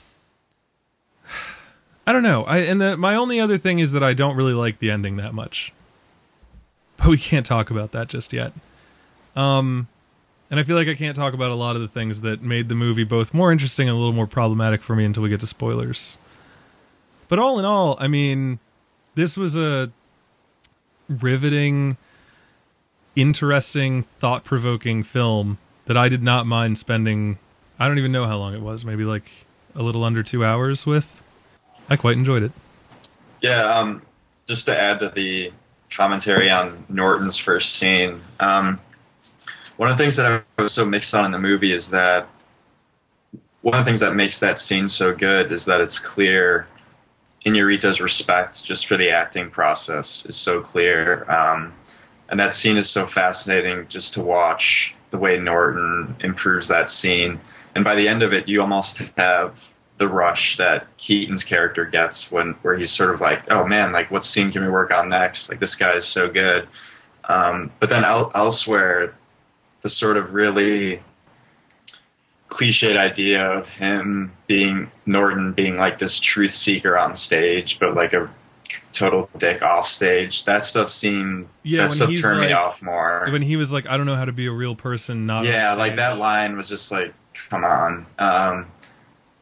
don't know. My only other thing is that I don't really like the ending that much. But we can't talk about that just yet. And I feel like I can't talk about a lot of the things that made the movie both more interesting and a little more problematic for me until we get to spoilers. But all in all, I mean, this was a riveting, interesting, thought-provoking film that I did not mind spending, I don't even know how long it was, maybe like a little under 2 hours with. I quite enjoyed it. Yeah, just to add to the commentary on Norton's first scene, one of the things that I was so mixed on in the movie is that one of the things that makes that scene so good is that it's clear. Inarritu's respect just for the acting process is so clear. And that scene is so fascinating just to watch the way Norton improves that scene. And by the end of it, you almost have the rush that Keaton's character gets where he's sort of like, oh man, like what scene can we work on next? Like this guy is so good. But then elsewhere, the sort of really cliched idea of Norton being like this truth seeker on stage, but like a total dick off stage. That stuff turned me off more. When he was like, I don't know how to be a real person, not on like stage. that line was just like, come on.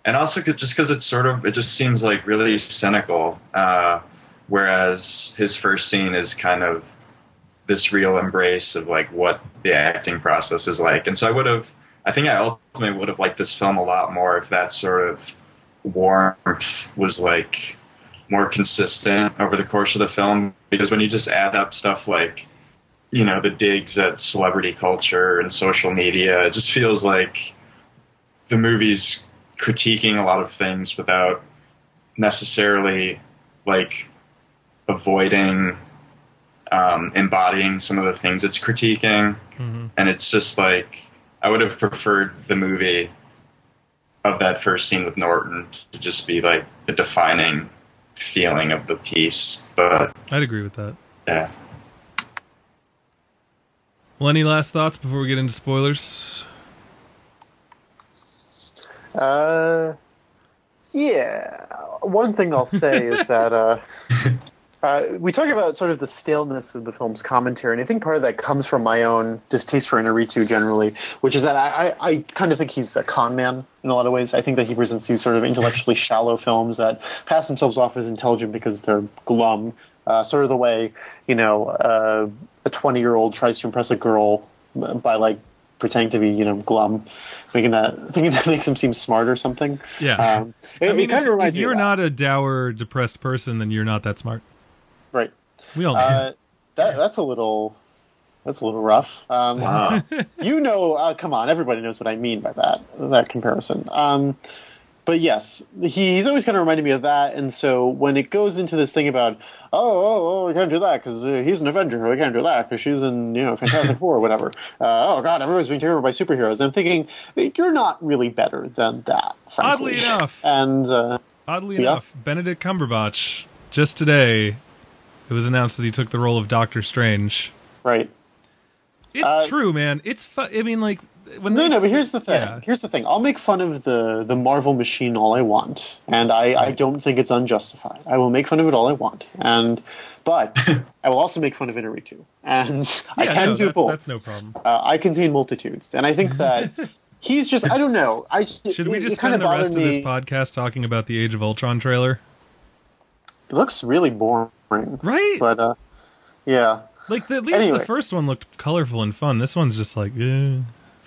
And also just because it just seems like really cynical, whereas his first scene is kind of this real embrace of like what the acting process is like. And so I think I ultimately would have liked this film a lot more if that sort of warmth was like more consistent over the course of the film, because when you just add up stuff like, you know, the digs at celebrity culture and social media, it just feels like the movie's critiquing a lot of things without necessarily like avoiding embodying some of the things it's critiquing. Mm-hmm. And it's just like, I would have preferred the movie of that first scene with Norton to just be like the defining feeling of the piece. But I'd agree with that. yeah. Well, any last thoughts before we get into spoilers? Yeah. One thing I'll say is that we talk about sort of the staleness of the film's commentary, and I think part of that comes from my own distaste for Inarritu generally, which is that I kind of think he's a con man in a lot of ways. I think that he presents these sort of intellectually shallow films that pass themselves off as intelligent because they're glum, sort of the way, you know, a 20-year-old tries to impress a girl by like pretending to be, you know, glum, thinking that makes him seem smart or something. Yeah. I mean, kind of reminds if me you're of that. not a dour, depressed person, then you're not that smart. Right. We all know. That's a little rough. You know, come on, everybody knows what I mean by that comparison. But yes, he's always kind of reminded me of that. And so when it goes into this thing about, we can't do that because he's an Avenger, we can't do that because she's in, you know, Fantastic Four or whatever. Oh God, everyone's being taken over by superheroes. I'm thinking, you're not really better than that, frankly. Oddly enough. And Oddly enough, Benedict Cumberbatch, just today, it was announced that he took the role of Doctor Strange. Right. It's true, man. It's I mean, like, when but here's the thing. Yeah. Here's the thing. I'll make fun of the Marvel machine all I want, and I don't think it's unjustified. I will make fun of it all I want, but I will also make fun of Inarritu, and I can do both. That's no problem. I contain multitudes, and I think that he's just, I don't know. Should we just spend the rest of this podcast talking about the Age of Ultron trailer? It looks really boring. Right? But, yeah. Like, at least the first one looked colorful and fun. This one's just like, got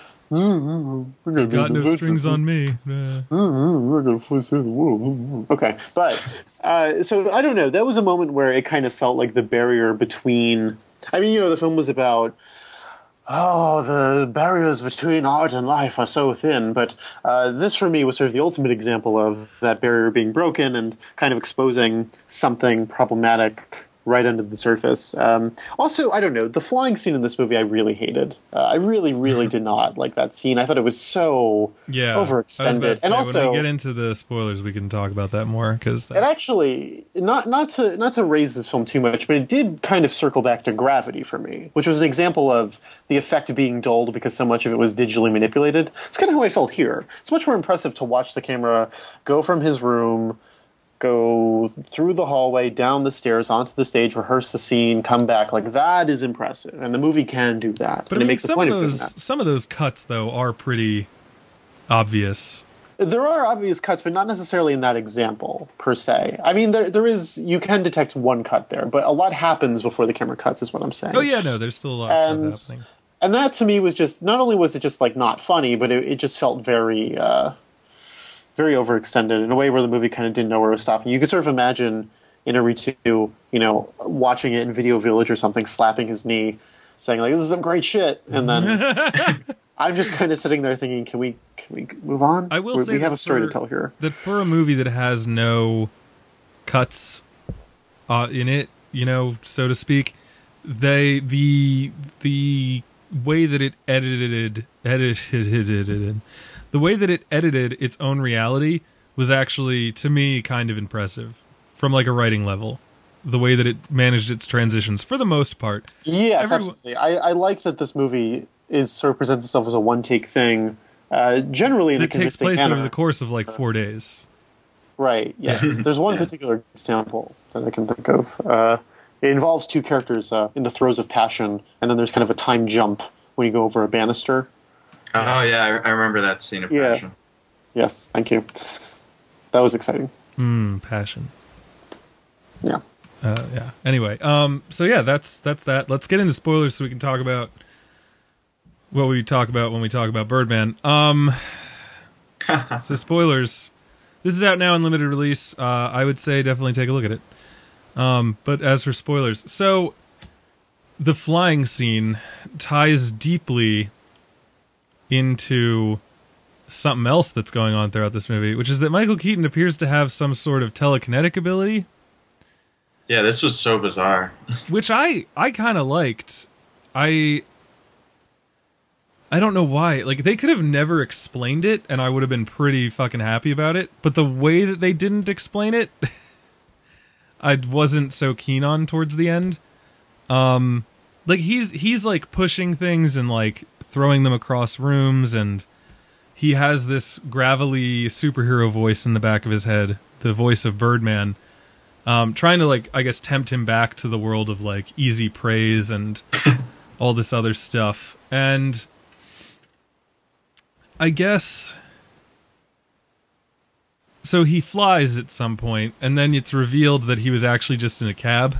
no strings on me. We're going to fly through the world. Okay, but, so, I don't know. That was a moment where it kind of felt like the barrier between, I mean, you know, the film was about, the barriers between art and life are so thin. But this, for me, was sort of the ultimate example of that barrier being broken and kind of exposing something problematic right under the surface. Also, I don't know, the flying scene in this movie I really hated. I really, really did not like that scene. I thought it was so overextended. And also, when we get into the spoilers, we can talk about that more, because it actually, not to raise this film too much, but it did kind of circle back to Gravity for me, which was an example of the effect being dulled because so much of it was digitally manipulated. It's kind of how I felt here. It's much more impressive to watch the camera go from his room, go through the hallway, down the stairs, onto the stage, rehearse the scene, come back. Like, that is impressive. And the movie can do that. But and I mean, it makes a point of doing that. Some of those cuts, though, are pretty obvious. There are obvious cuts, but not necessarily in that example, per se. I mean, there is, you can detect one cut there, but a lot happens before the camera cuts, is what I'm saying. Oh, yeah, no, there's still a lot of stuff happening. And that, to me, was just, not only was it just, like, not funny, but it just felt very overextended in a way where the movie kind of didn't know where it was stopping. You could sort of imagine Inarritu, you know, watching it in Video Village or something, slapping his knee, saying like, "This is some great shit," and then I'm just kind of sitting there thinking, "Can we move on?" I will say we have a story to tell here. That for a movie that has no cuts in it, you know, so to speak, the way that it edited. The way that it edited its own reality was actually, to me, kind of impressive from like a writing level. The way that it managed its transitions, for the most part. Yes, absolutely. I like that this movie sort of presents itself as a one-take thing, generally in a convincing manner. It takes place over the course of like 4 days. Right, yes. There's one particular example that I can think of. It involves two characters in the throes of passion, and then there's kind of a time jump when you go over a banister. Oh, yeah, I remember that scene of passion. Yes, thank you. that was exciting. Passion. Yeah. Yeah. Anyway, so yeah, that's that. Let's get into spoilers so we can talk about what we talk about when we talk about Birdman. So spoilers. This is out now in limited release. I would say definitely take a look at it. But as for spoilers, so the flying scene ties deeply into something else that's going on throughout this movie, which is that Michael Keaton appears to have some sort of telekinetic ability. Yeah, this was so bizarre. Which I kind of liked. I don't know why. Like, they could have never explained it, and I would have been pretty fucking happy about it. But the way that they didn't explain it, I wasn't so keen on towards the end. Like, he's like pushing things and like throwing them across rooms, and he has this gravelly superhero voice in the back of his head, the voice of Birdman, trying to, like, I guess, tempt him back to the world of like easy praise and all this other stuff. And I guess so he flies at some point, and then it's revealed that he was actually just in a cab.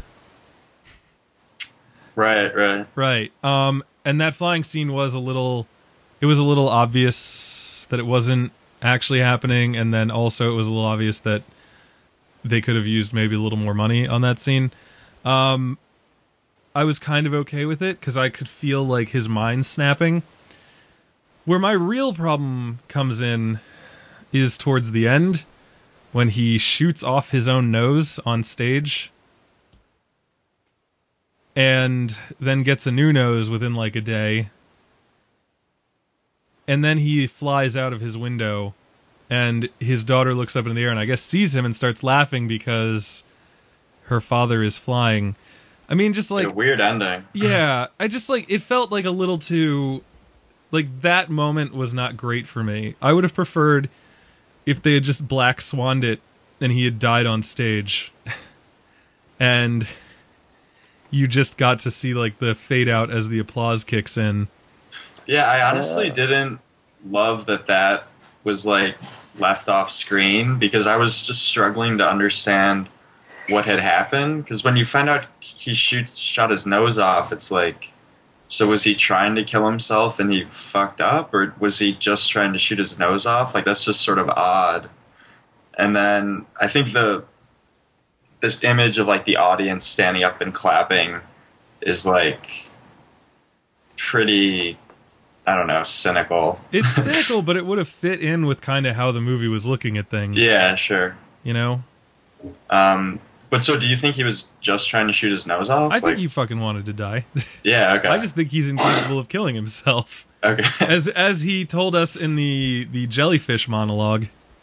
Right. And that flying scene was a little obvious that it wasn't actually happening, and then also it was a little obvious that they could have used maybe a little more money on that scene. I was kind of okay with it because I could feel like his mind snapping. Where my real problem comes in is towards the end, when he shoots off his own nose on stage and then gets a new nose within like a day. And then he flies out of his window, and his daughter looks up in the air and I guess sees him and starts laughing because her father is flying. I mean, just like... a weird ending. Yeah, I just like... It felt like a little too... Like, that moment was not great for me. I would have preferred if they had just Black Swanned it and he had died on stage. And you just got to see, like, the fade out as the applause kicks in. Yeah, I honestly didn't love that was, like, left off screen, because I was just struggling to understand what had happened. Because when you find out he shot his nose off, it's like... So was he trying to kill himself and he fucked up? Or was he just trying to shoot his nose off? Like, that's just sort of odd. And then I think the image of, like, the audience standing up and clapping is, like, pretty, I don't know, cynical. It's cynical, but it would have fit in with kind of how the movie was looking at things. Yeah, sure. You know? But so do you think he was just trying to shoot his nose off? I think he fucking wanted to die. Yeah, okay. I just think he's incapable of killing himself. Okay. As he told us in the jellyfish monologue.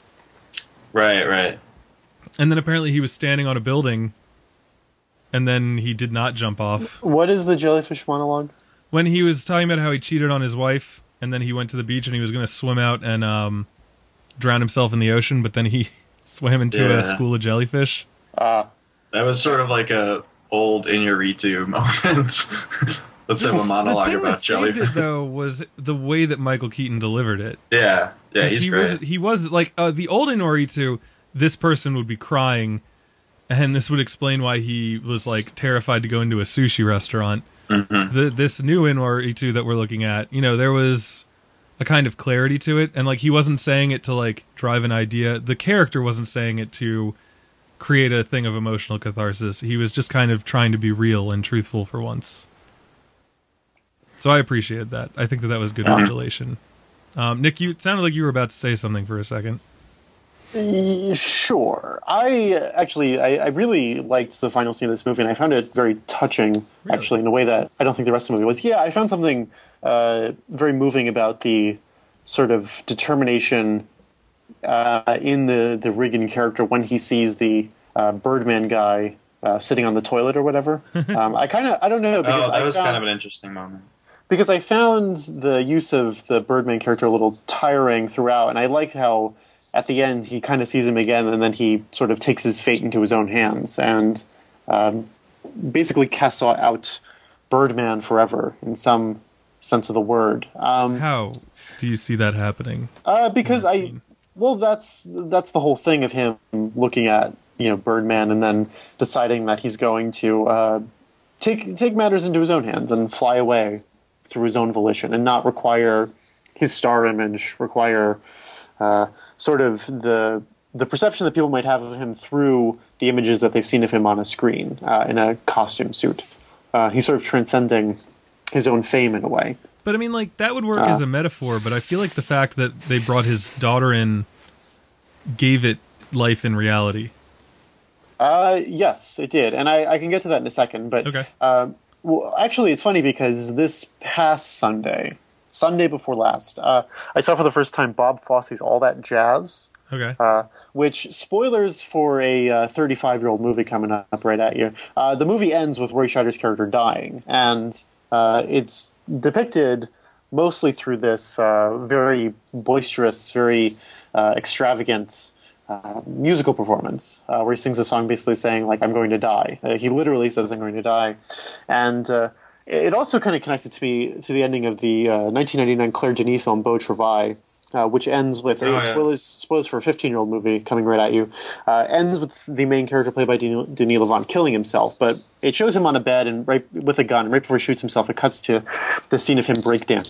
Right. And then apparently he was standing on a building, and then he did not jump off. What is the jellyfish monologue? When he was talking about how he cheated on his wife, and then he went to the beach and he was going to swim out and drown himself in the ocean, but then he swam into a school of jellyfish. That was sort of like a old Iñárritu moment. Let's have a monologue about jellyfish. It, though, was the way that Michael Keaton delivered it. Yeah, he's great. He was like the old Iñárritu. This person would be crying, and this would explain why he was like terrified to go into a sushi restaurant. Mm-hmm. This new Iñárritu that we're looking at, you know, there was a kind of clarity to it, and like he wasn't saying it to like drive an idea. The character wasn't saying it to create a thing of emotional catharsis. He was just kind of trying to be real and truthful for once. So I appreciated that. I think that was good modulation. Nick, it sounded like you were about to say something for a second. Sure. I really liked the final scene of this movie, and I found it very touching, actually, in a way that I don't think the rest of the movie was. Yeah, I found something very moving about the sort of determination in the Regan character when he sees the Birdman guy sitting on the toilet or whatever. I don't know. Because that was kind of an interesting moment. Because I found the use of the Birdman character a little tiring throughout, and I like how at the end he kind of sees him again, and then he sort of takes his fate into his own hands and basically casts out Birdman forever in some sense of the word. How do you see that happening? Because Well, that's the whole thing of him looking at Birdman and then deciding that he's going to take matters into his own hands and fly away through his own volition and not require his star image, require sort of the perception that people might have of him through the images that they've seen of him on a screen in a costume suit. He's sort of transcending his own fame in a way. But I mean, like, that would work as a metaphor, but I feel like the fact that they brought his daughter in gave it life in reality. Yes, it did. And I can get to that in a second. But, okay. Well, actually, it's funny because this past Sunday before last, I saw for the first time Bob Fosse's All That Jazz. Okay. Which, spoilers for a 35-year-old movie coming up right at you. The movie ends with Roy Scheider's character dying, and it's depicted mostly through this very boisterous, very extravagant musical performance, where he sings a song basically saying, like, I'm going to die. He literally says, I'm going to die. And it also kind of connected to me to the ending of the 1999 Claire Denis film, Beau Travail, which ends with spoilers for a 15-year-old movie coming right at you. Ends with the main character played by Denis Lavant killing himself, but it shows him on a bed and with a gun. And right before he shoots himself, it cuts to the scene of him breakdancing,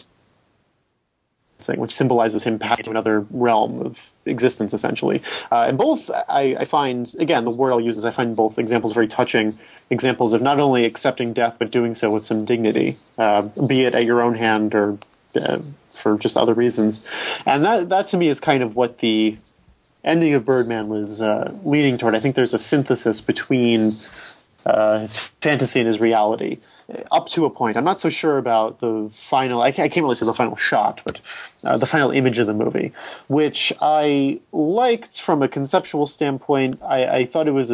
which symbolizes him passing to another realm of existence, essentially. And both, I find, again, the word I'll use is I find both examples very touching. Examples of not only accepting death, but doing so with some dignity, be it at your own hand or for just other reasons. And that to me is kind of what the ending of Birdman was leading toward. I think there's a synthesis between his fantasy and his reality up to a point. I'm not so sure about the final, I can't really say the final shot, but the final image of the movie, which I liked from a conceptual standpoint. I thought it was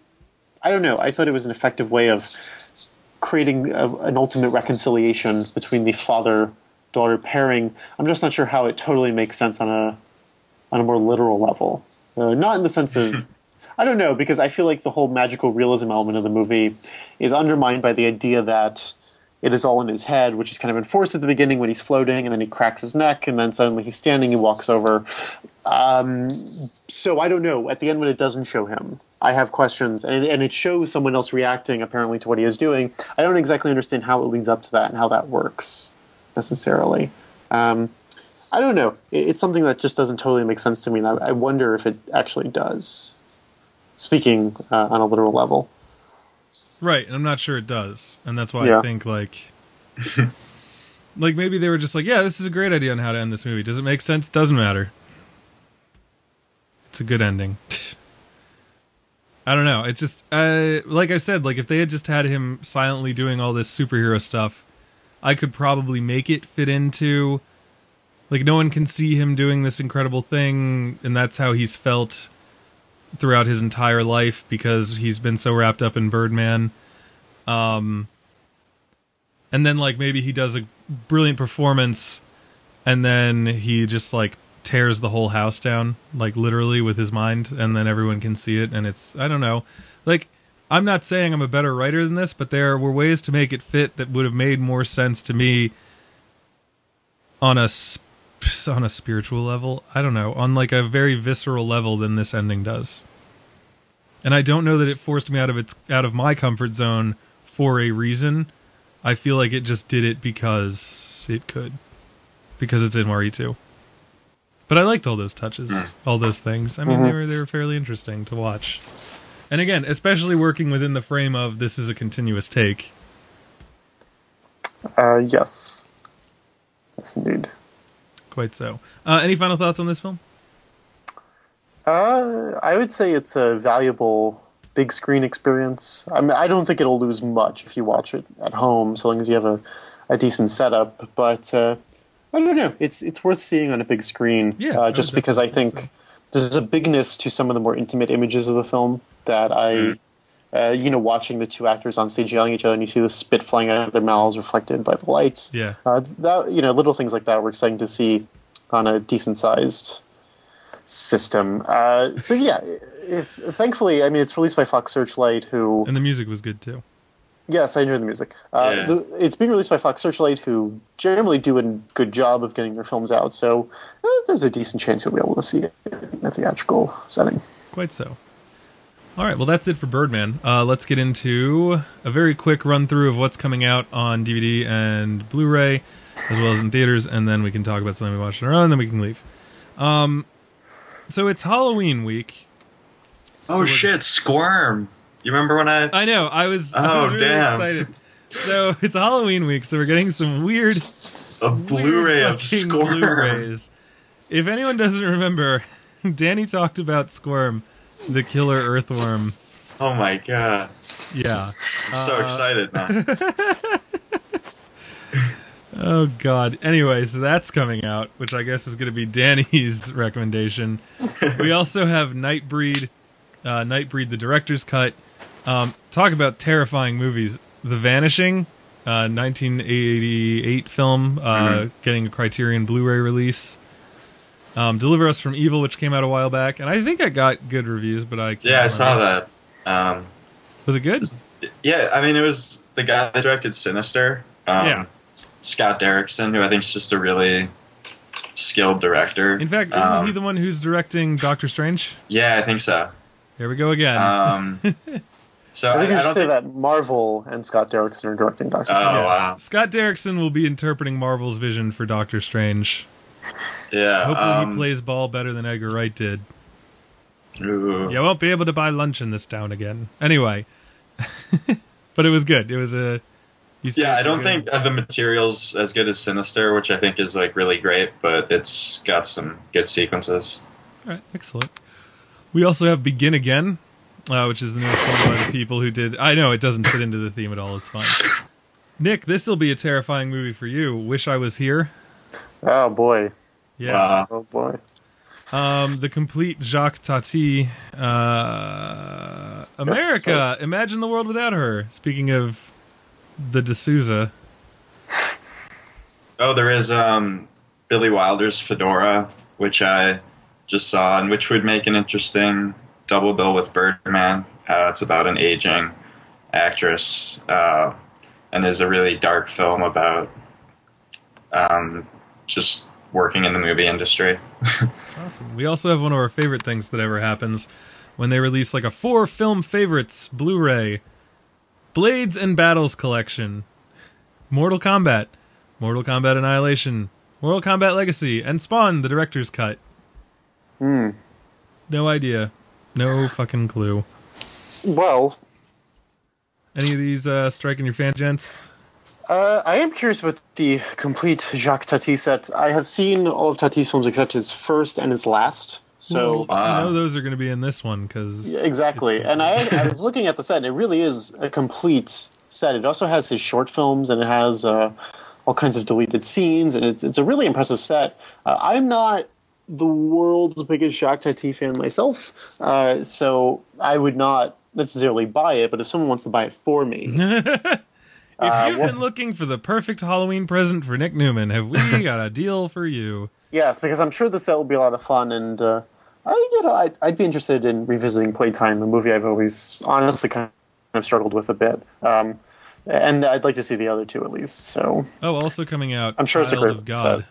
I thought it was an effective way of creating an ultimate reconciliation between the father-daughter pairing. I'm just not sure how it totally makes sense on a more literal level. Not in the sense of, I don't know, because I feel like the whole magical realism element of the movie is undermined by the idea that it is all in his head, which is kind of enforced at the beginning when he's floating, and then he cracks his neck, and then suddenly he's standing, he walks over. So I don't know. At the end when it doesn't show him, I have questions, and it shows someone else reacting apparently to what he is doing. I don't exactly understand how it leads up to that and how that works necessarily. I don't know. It's something that just doesn't totally make sense to me, and I wonder if it actually does, speaking on a literal level. Right, and I'm not sure it does, and that's why I think, like, like maybe they were just like, yeah, this is a great idea on how to end this movie. Does it make sense? Doesn't matter. It's a good ending. I don't know. It's just, like I said, like if they had just had him silently doing all this superhero stuff, I could probably make it fit into, like, no one can see him doing this incredible thing, and that's how he's felt throughout his entire life because he's been so wrapped up in Birdman. And then, like, maybe he does a brilliant performance, and then he just, like, tears the whole house down, like, literally with his mind, and then everyone can see it, and it's, I don't know. Like, I'm not saying I'm a better writer than this, but there were ways to make it fit that would have made more sense to me on a spiritual level. I don't know, on like a very visceral level than this ending does. And I don't know that it forced me out of my comfort zone for a reason. I feel like it just did it because it could. Because it's Inarritu. But I liked all those touches, all those things. I mean, they were fairly interesting to watch. And again, especially working within the frame of this is a continuous take. Yes. Yes, indeed. Quite so. Any final thoughts on this film? I would say it's a valuable big screen experience. I mean, I don't think it'll lose much if you watch it at home, so long as you have a decent setup. But I don't know. It's worth seeing on a big screen. Yeah, just because I think there's a bigness to some of the more intimate images of the film that watching the two actors on stage yelling at each other, and you see the spit flying out of their mouths reflected by the lights. Yeah. Little things like that were exciting to see on a decent sized system. So yeah, thankfully, I mean, it's released by Fox Searchlight, who, and the music was good too. Yes, I enjoy the music. Yeah. It's being released by Fox Searchlight, who generally do a good job of getting their films out, so there's a decent chance you'll be able to see it in a theatrical setting. Quite so. All right, well, that's it for Birdman. Let's get into a very quick run-through of what's coming out on DVD and Blu-ray, as well as in theaters, and then we can talk about something we watched on our own, and then we can leave. So it's Halloween week. Oh, shit, Squirm. You remember when I know, I was really damn. excited. So it's Halloween week, so we're getting some weird... A Blu-ray of fucking Squirm. Blu-rays. If anyone doesn't remember, Danny talked about Squirm, the killer earthworm. Oh my god. Yeah. I'm so excited now. Oh god. Anyway, so that's coming out, which I guess is going to be Danny's recommendation. We also have Nightbreed, the director's cut. Talk about terrifying movies. The Vanishing, 1988 film, getting a Criterion Blu-ray release. Deliver Us from Evil, which came out a while back, and I think I got good reviews, but I can't remember. I saw that. Was it good? Yeah, I mean, it was the guy that directed Sinister. Scott Derrickson, who I think is just a really skilled director. In fact, isn't he the one who's directing Doctor Strange? Yeah, I think so. Here we go again. So I think you I should don't say think... that Marvel and Scott Derrickson are directing Doctor Oh, Strange. wow. Scott Derrickson will be interpreting Marvel's vision for Doctor Strange. Yeah. Hopefully he plays ball better than Edgar Wright did. Ooh. You won't be able to buy lunch in this town again. Anyway. But it was good. It was a... Yeah, I don't think the material's as good as Sinister, which I think is like really great, but it's got some good sequences. All right, excellent. We also have Begin Again, which is the newest film by the people who did... I know, it doesn't fit into the theme at all. It's fine. Nick, this will be a terrifying movie for you. Wish I Was Here. Oh, boy. Yeah. Wow. Oh, boy. The complete Jacques Tati. America. Imagine the world without her. Speaking of the D'Souza. Oh, there is Billy Wilder's Fedora, which I just saw, and which would make an interesting double bill with Birdman. It's about an aging actress, and is a really dark film about just working in the movie industry. Awesome. We also have one of our favorite things that ever happens when they release like a 4 film favorites Blu-ray. Blades and Battles collection. Mortal Kombat. Mortal Kombat Annihilation. Mortal Kombat Legacy. And Spawn, the director's cut. No idea. No fucking clue. Well... Any of these striking your fan, gents? I am curious about the complete Jacques Tati set. I have seen all of Tati's films except his first and his last. So I know those are going to be in this one because exactly. And I was looking at the set, and it really is a complete set. It also has his short films, and it has all kinds of deleted scenes, and it's a really impressive set. I'm not the world's biggest Jacques Tati fan myself, so I would not necessarily buy it. But if someone wants to buy it for me. If you've been looking for the perfect Halloween present for Nick Newman, have we got a deal for you? Yes, because I'm sure the set will be a lot of fun, and I'd be interested in revisiting Playtime, a movie I've always honestly kind of struggled with a bit. And I'd like to see the other two at least. So. Oh, also coming out, I'm sure Child it's a of great God.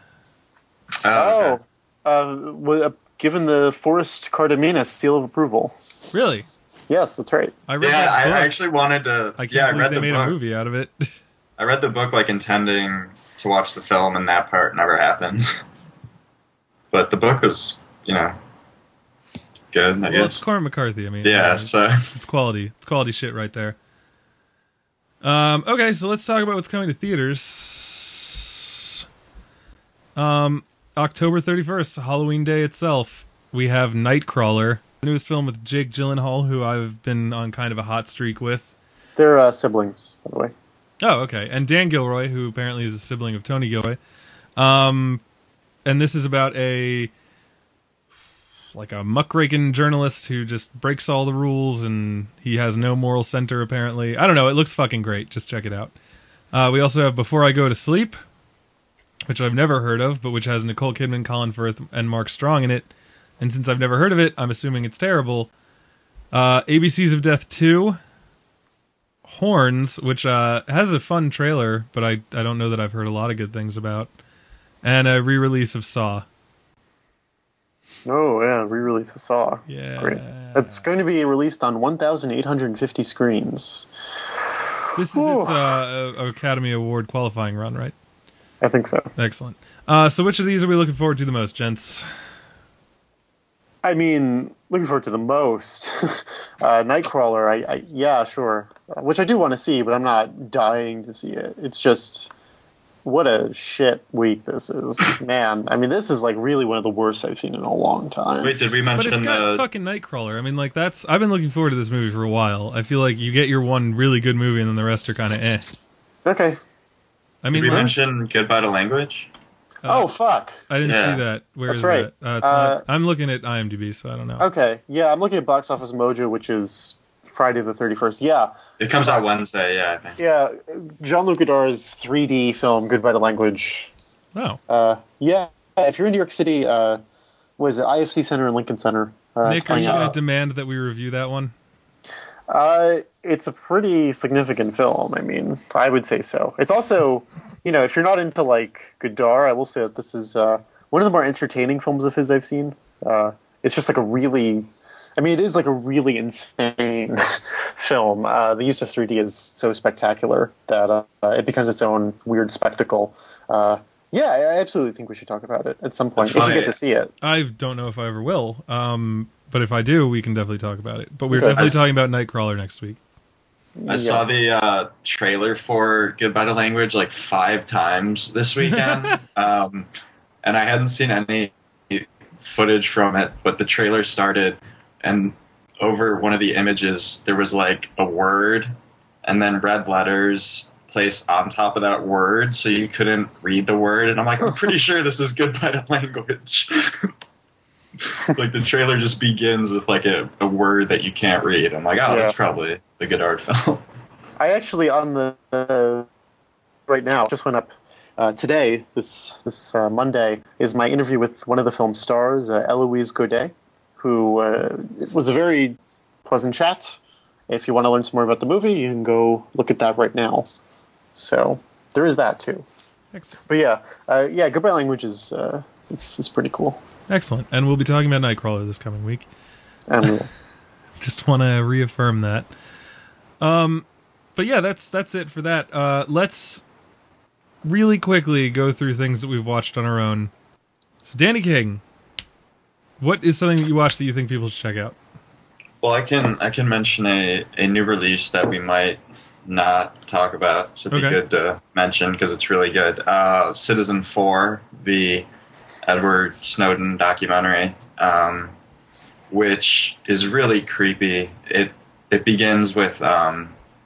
Set. Given the Forrest Cardamina seal of approval. Really? Yes, that's right. I read that book. I actually wanted to. I can't believe they made a movie out of it. I read the book like intending to watch the film, and that part never happened. But the book was, good, I guess. It's Cormac McCarthy. I mean, yeah, so it's quality. It's quality shit right there. Okay, so let's talk about what's coming to theaters. October 31st, Halloween Day itself. We have Nightcrawler, the newest film with Jake Gyllenhaal, who I've been on kind of a hot streak with. They're siblings, by the way. Oh, okay. And Dan Gilroy, who apparently is a sibling of Tony Gilroy. And this is about a muckraking journalist who just breaks all the rules, and he has no moral center, apparently. I don't know. It looks fucking great. Just check it out. We also have Before I Go to Sleep, which I've never heard of, but which has Nicole Kidman, Colin Firth, and Mark Strong in it. And since I've never heard of it, I'm assuming it's terrible. ABCs of Death 2. Horns, which has a fun trailer, but I don't know that I've heard a lot of good things about, and a re-release of Saw. Oh, yeah, re-release of Saw. Yeah. Great. That's going to be released on 1,850 screens. This is its Academy Award qualifying run, right? I think so. Excellent. So which of these are we looking forward to the most, gents? I mean, looking forward to the most. Nightcrawler, yeah, sure. Which I do want to see, but I'm not dying to see it. It's just, what a shit week this is. Man, I mean, this is like really one of the worst I've seen in a long time. Wait, did we But mention it's got fucking Nightcrawler. I mean, like, I've been looking forward to this movie for a while. I feel like you get your one really good movie and then the rest are kind of eh. Okay. I mean, did we mention Goodbye to Language? Oh, fuck. I didn't Yeah. see that. Where That's is right. that? It's not, I'm looking at IMDb, so I don't know. Okay, yeah, I'm looking at Box Office Mojo, which is Friday the 31st. Yeah, It comes out Wednesday, yeah, I think. yeah, Jean-Luc Godard's 3D film, Goodbye to Language. Oh. Yeah, if you're in New York City, what is it, IFC Center and Lincoln Center. Nick, are you going to demand that we review that one? It's a pretty significant film. I mean, I would say so. It's also, if you're not into like Godard, I will say that this is one of the more entertaining films of his I've seen. It's just like it is like a really insane film. The use of 3D is so spectacular that it becomes its own weird spectacle. Yeah, I absolutely think we should talk about it at some point if you get to see it. I don't know if I ever will. But if I do, we can definitely talk about it. But we're Okay. definitely talking about Nightcrawler next week. I saw the trailer for Goodbye to Language like 5 times this weekend, and I hadn't seen any footage from it, but the trailer started, and over one of the images there was like a word, and then red letters placed on top of that word, so you couldn't read the word, and I'm like, I'm pretty sure this is Goodbye to Language. Like the trailer just begins with like a word that you can't read. I'm like, oh, that's probably the Godard film. I actually on the right now just went up today. This Monday is my interview with one of the film's stars, Eloise Godet, who it was a very pleasant chat. If you want to learn some more about the movie, you can go look at that right now. So there is that too. Excellent. But yeah, Goodbye Language is it's pretty cool. Excellent. And we'll be talking about Nightcrawler this coming week. Just want to reaffirm that. But yeah, that's it for that. Let's really quickly go through things that we've watched on our own. So, Danny King, what is something that you watched that you think people should check out? Well, I can mention a new release that we might not talk about, so it'd be good to mention because it's really good. Citizen 4, the Edward Snowden documentary, which is really creepy. It begins with an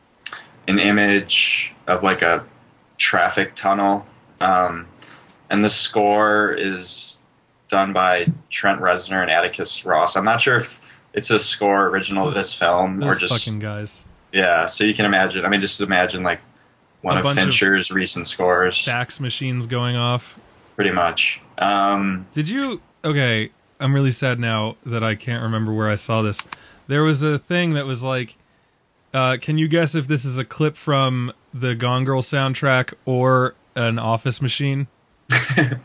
image of like a traffic tunnel, and the score is done by Trent Reznor and Atticus Ross. I'm not sure if it's a score original to this film or just fucking guys. Yeah, so you can imagine. I mean, just imagine like one of Fincher's recent scores. Fax machines going off. Pretty much. Did you? Okay, I'm really sad now that I can't remember where I saw this. There was a thing that was like, can you guess if this is a clip from the Gone Girl soundtrack or an Office machine? It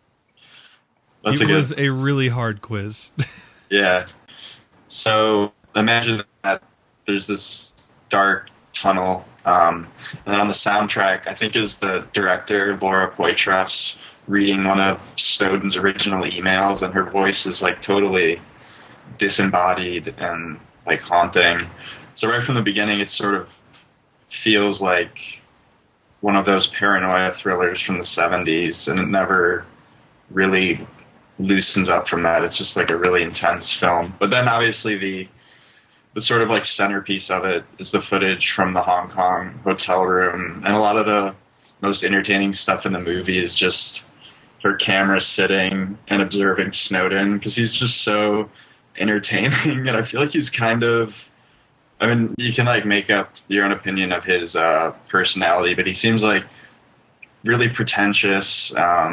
was a really hard quiz. Yeah. So imagine that there's this dark tunnel, and then on the soundtrack, I think is the director, Laura Poitras, reading one of Snowden's original emails, and her voice is like totally disembodied and like haunting. So right from the beginning, it sort of feels like one of those paranoia thrillers from the 70s, and it never really loosens up from that. It's just like a really intense film. But then obviously the sort of like centerpiece of it is the footage from the Hong Kong hotel room, and a lot of the most entertaining stuff in the movie is just her camera sitting and observing Snowden, because he's just so entertaining, and I feel like he's kind of, I mean, you can like make up your own opinion of his personality, but he seems like really pretentious,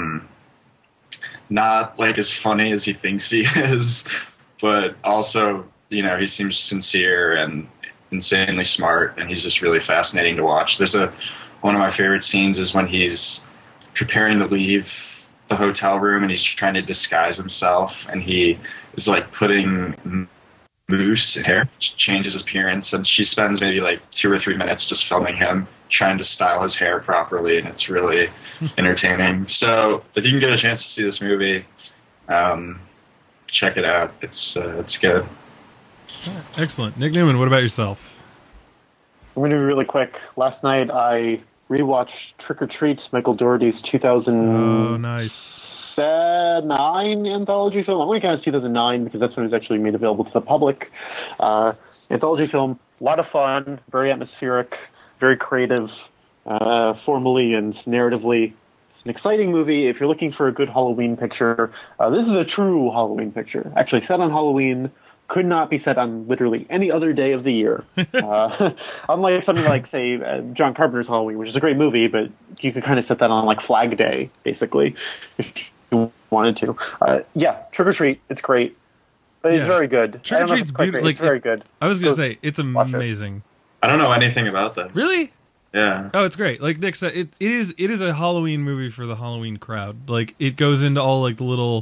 not like as funny as he thinks he is, but also, you know, he seems sincere and insanely smart, and he's just really fascinating to watch. One of my favorite scenes is when he's preparing to leave the hotel room and he's trying to disguise himself, and he is like putting mousse in hair, changes his appearance, and she spends maybe like 2 or 3 minutes just filming him trying to style his hair properly, and it's really entertaining. So if you can get a chance to see this movie, check it out. It's good. Excellent. Nick Newman, what about yourself? I'm going to be really quick. Last night I rewatched Trick or Treat, Michael Dougherty's 2009 nice. anthology film. I'm going to count it 2009 because that's when it was actually made available to the public. Anthology film, a lot of fun, very atmospheric, very creative, formally and narratively. It's an exciting movie. If you're looking for a good Halloween picture, this is a true Halloween picture. Actually set on Halloween, could not be set on literally any other day of the year. Unlike something like, say, John Carpenter's Halloween, which is a great movie, but you could kind of set that on like Flag Day, basically, if you wanted to. Trick or Treat, it's great. It's very good. Trick or Treat's beautiful. Like, it's very good. I was going to say, it's amazing. I don't know anything about this. Really? Yeah. Oh, it's great. Like Nick said, it is a Halloween movie for the Halloween crowd. Like, it goes into all like the little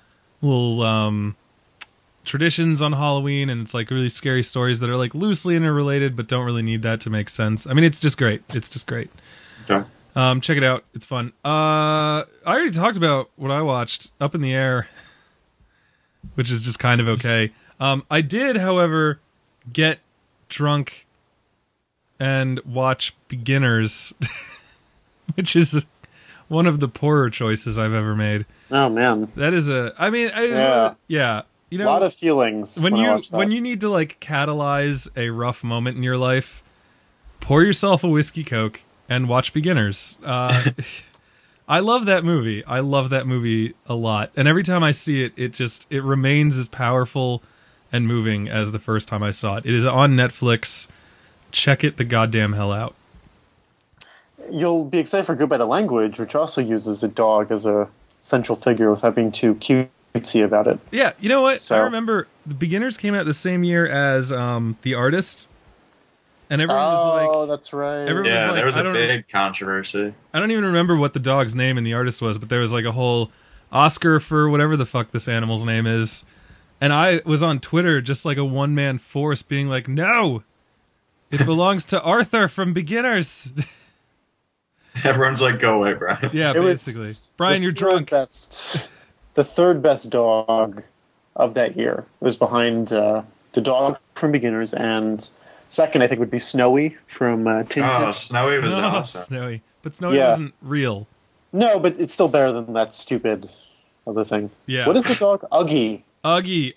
traditions on Halloween, and it's like really scary stories that are like loosely interrelated but don't really need that to make sense. I mean, it's just great. Okay. Check it out. It's fun. I already talked about what I watched, Up in the Air, which is just kind of okay. I did, however, get drunk and watch Beginners, which is one of the poorer choices I've ever made. Oh man, that is yeah. You know, a lot of feelings when you need to like catalyze a rough moment in your life. Pour yourself a whiskey Coke and watch Beginners. I love that movie. I love that movie a lot, and every time I see it, it remains as powerful and moving as the first time I saw it. It is on Netflix. Check it the goddamn hell out. You'll be excited for Goodbye to Language, which also uses a dog as a central figure without being too cutesy about it. Yeah, you know what? So, I remember The Beginners came out the same year as The Artist. And everyone was like... Oh, that's right. Yeah, there was a big controversy. I don't even remember what the dog's name in The Artist was, but there was like a whole Oscar for whatever the fuck this animal's name is. And I was on Twitter just like a one-man force being like, no! It belongs to Arthur from Beginners! Everyone's like, go away, Brian. Yeah, basically. Brian, you're drunk. The third best dog of that year. It was behind the dog from Beginners, and second, I think, would be Snowy from Tin Cup. Oh, Snowy was awesome. Snowy. But Snowy wasn't real. No, but it's still better than that stupid other thing. Yeah. What is the dog? Uggy. Uggy.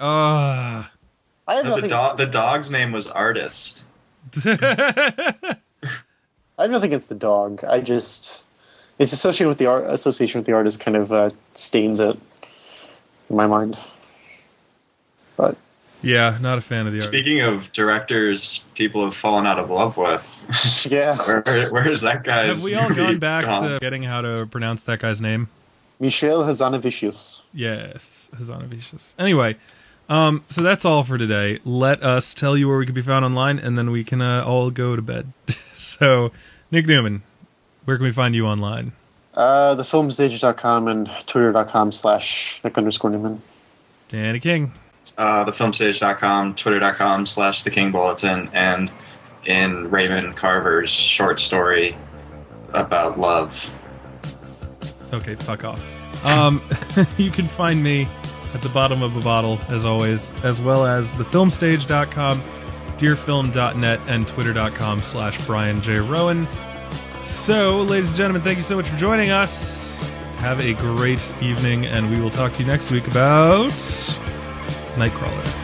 The dog's name was Artist. I have nothing against the dog. It's associated with the association with the artist kind of stains it in my mind. But yeah, not a fan of the artist. Speaking of directors people have fallen out of love with, yeah, where is that guy? Have we all gone back to getting how to pronounce that guy's name? Michel Hazanavicius. Yes, Hazanavicius. Anyway, so that's all for today. Let us tell you where we can be found online, and then we can all go to bed. So, Nick Newman, where can we find you online? Thefilmstage.com and twitter.com/Nick_Newman. Danny King. Thefilmstage.com, twitter.com/TheKingBulletin, and in Raymond Carver's short story about love. Okay, fuck off. You can find me at the bottom of a bottle, as always, as well as thefilmstage.com, dearfilm.net, and twitter.com/Brian J. Rowan. So, ladies and gentlemen, thank you so much for joining us. Have a great evening, and we will talk to you next week about Nightcrawler.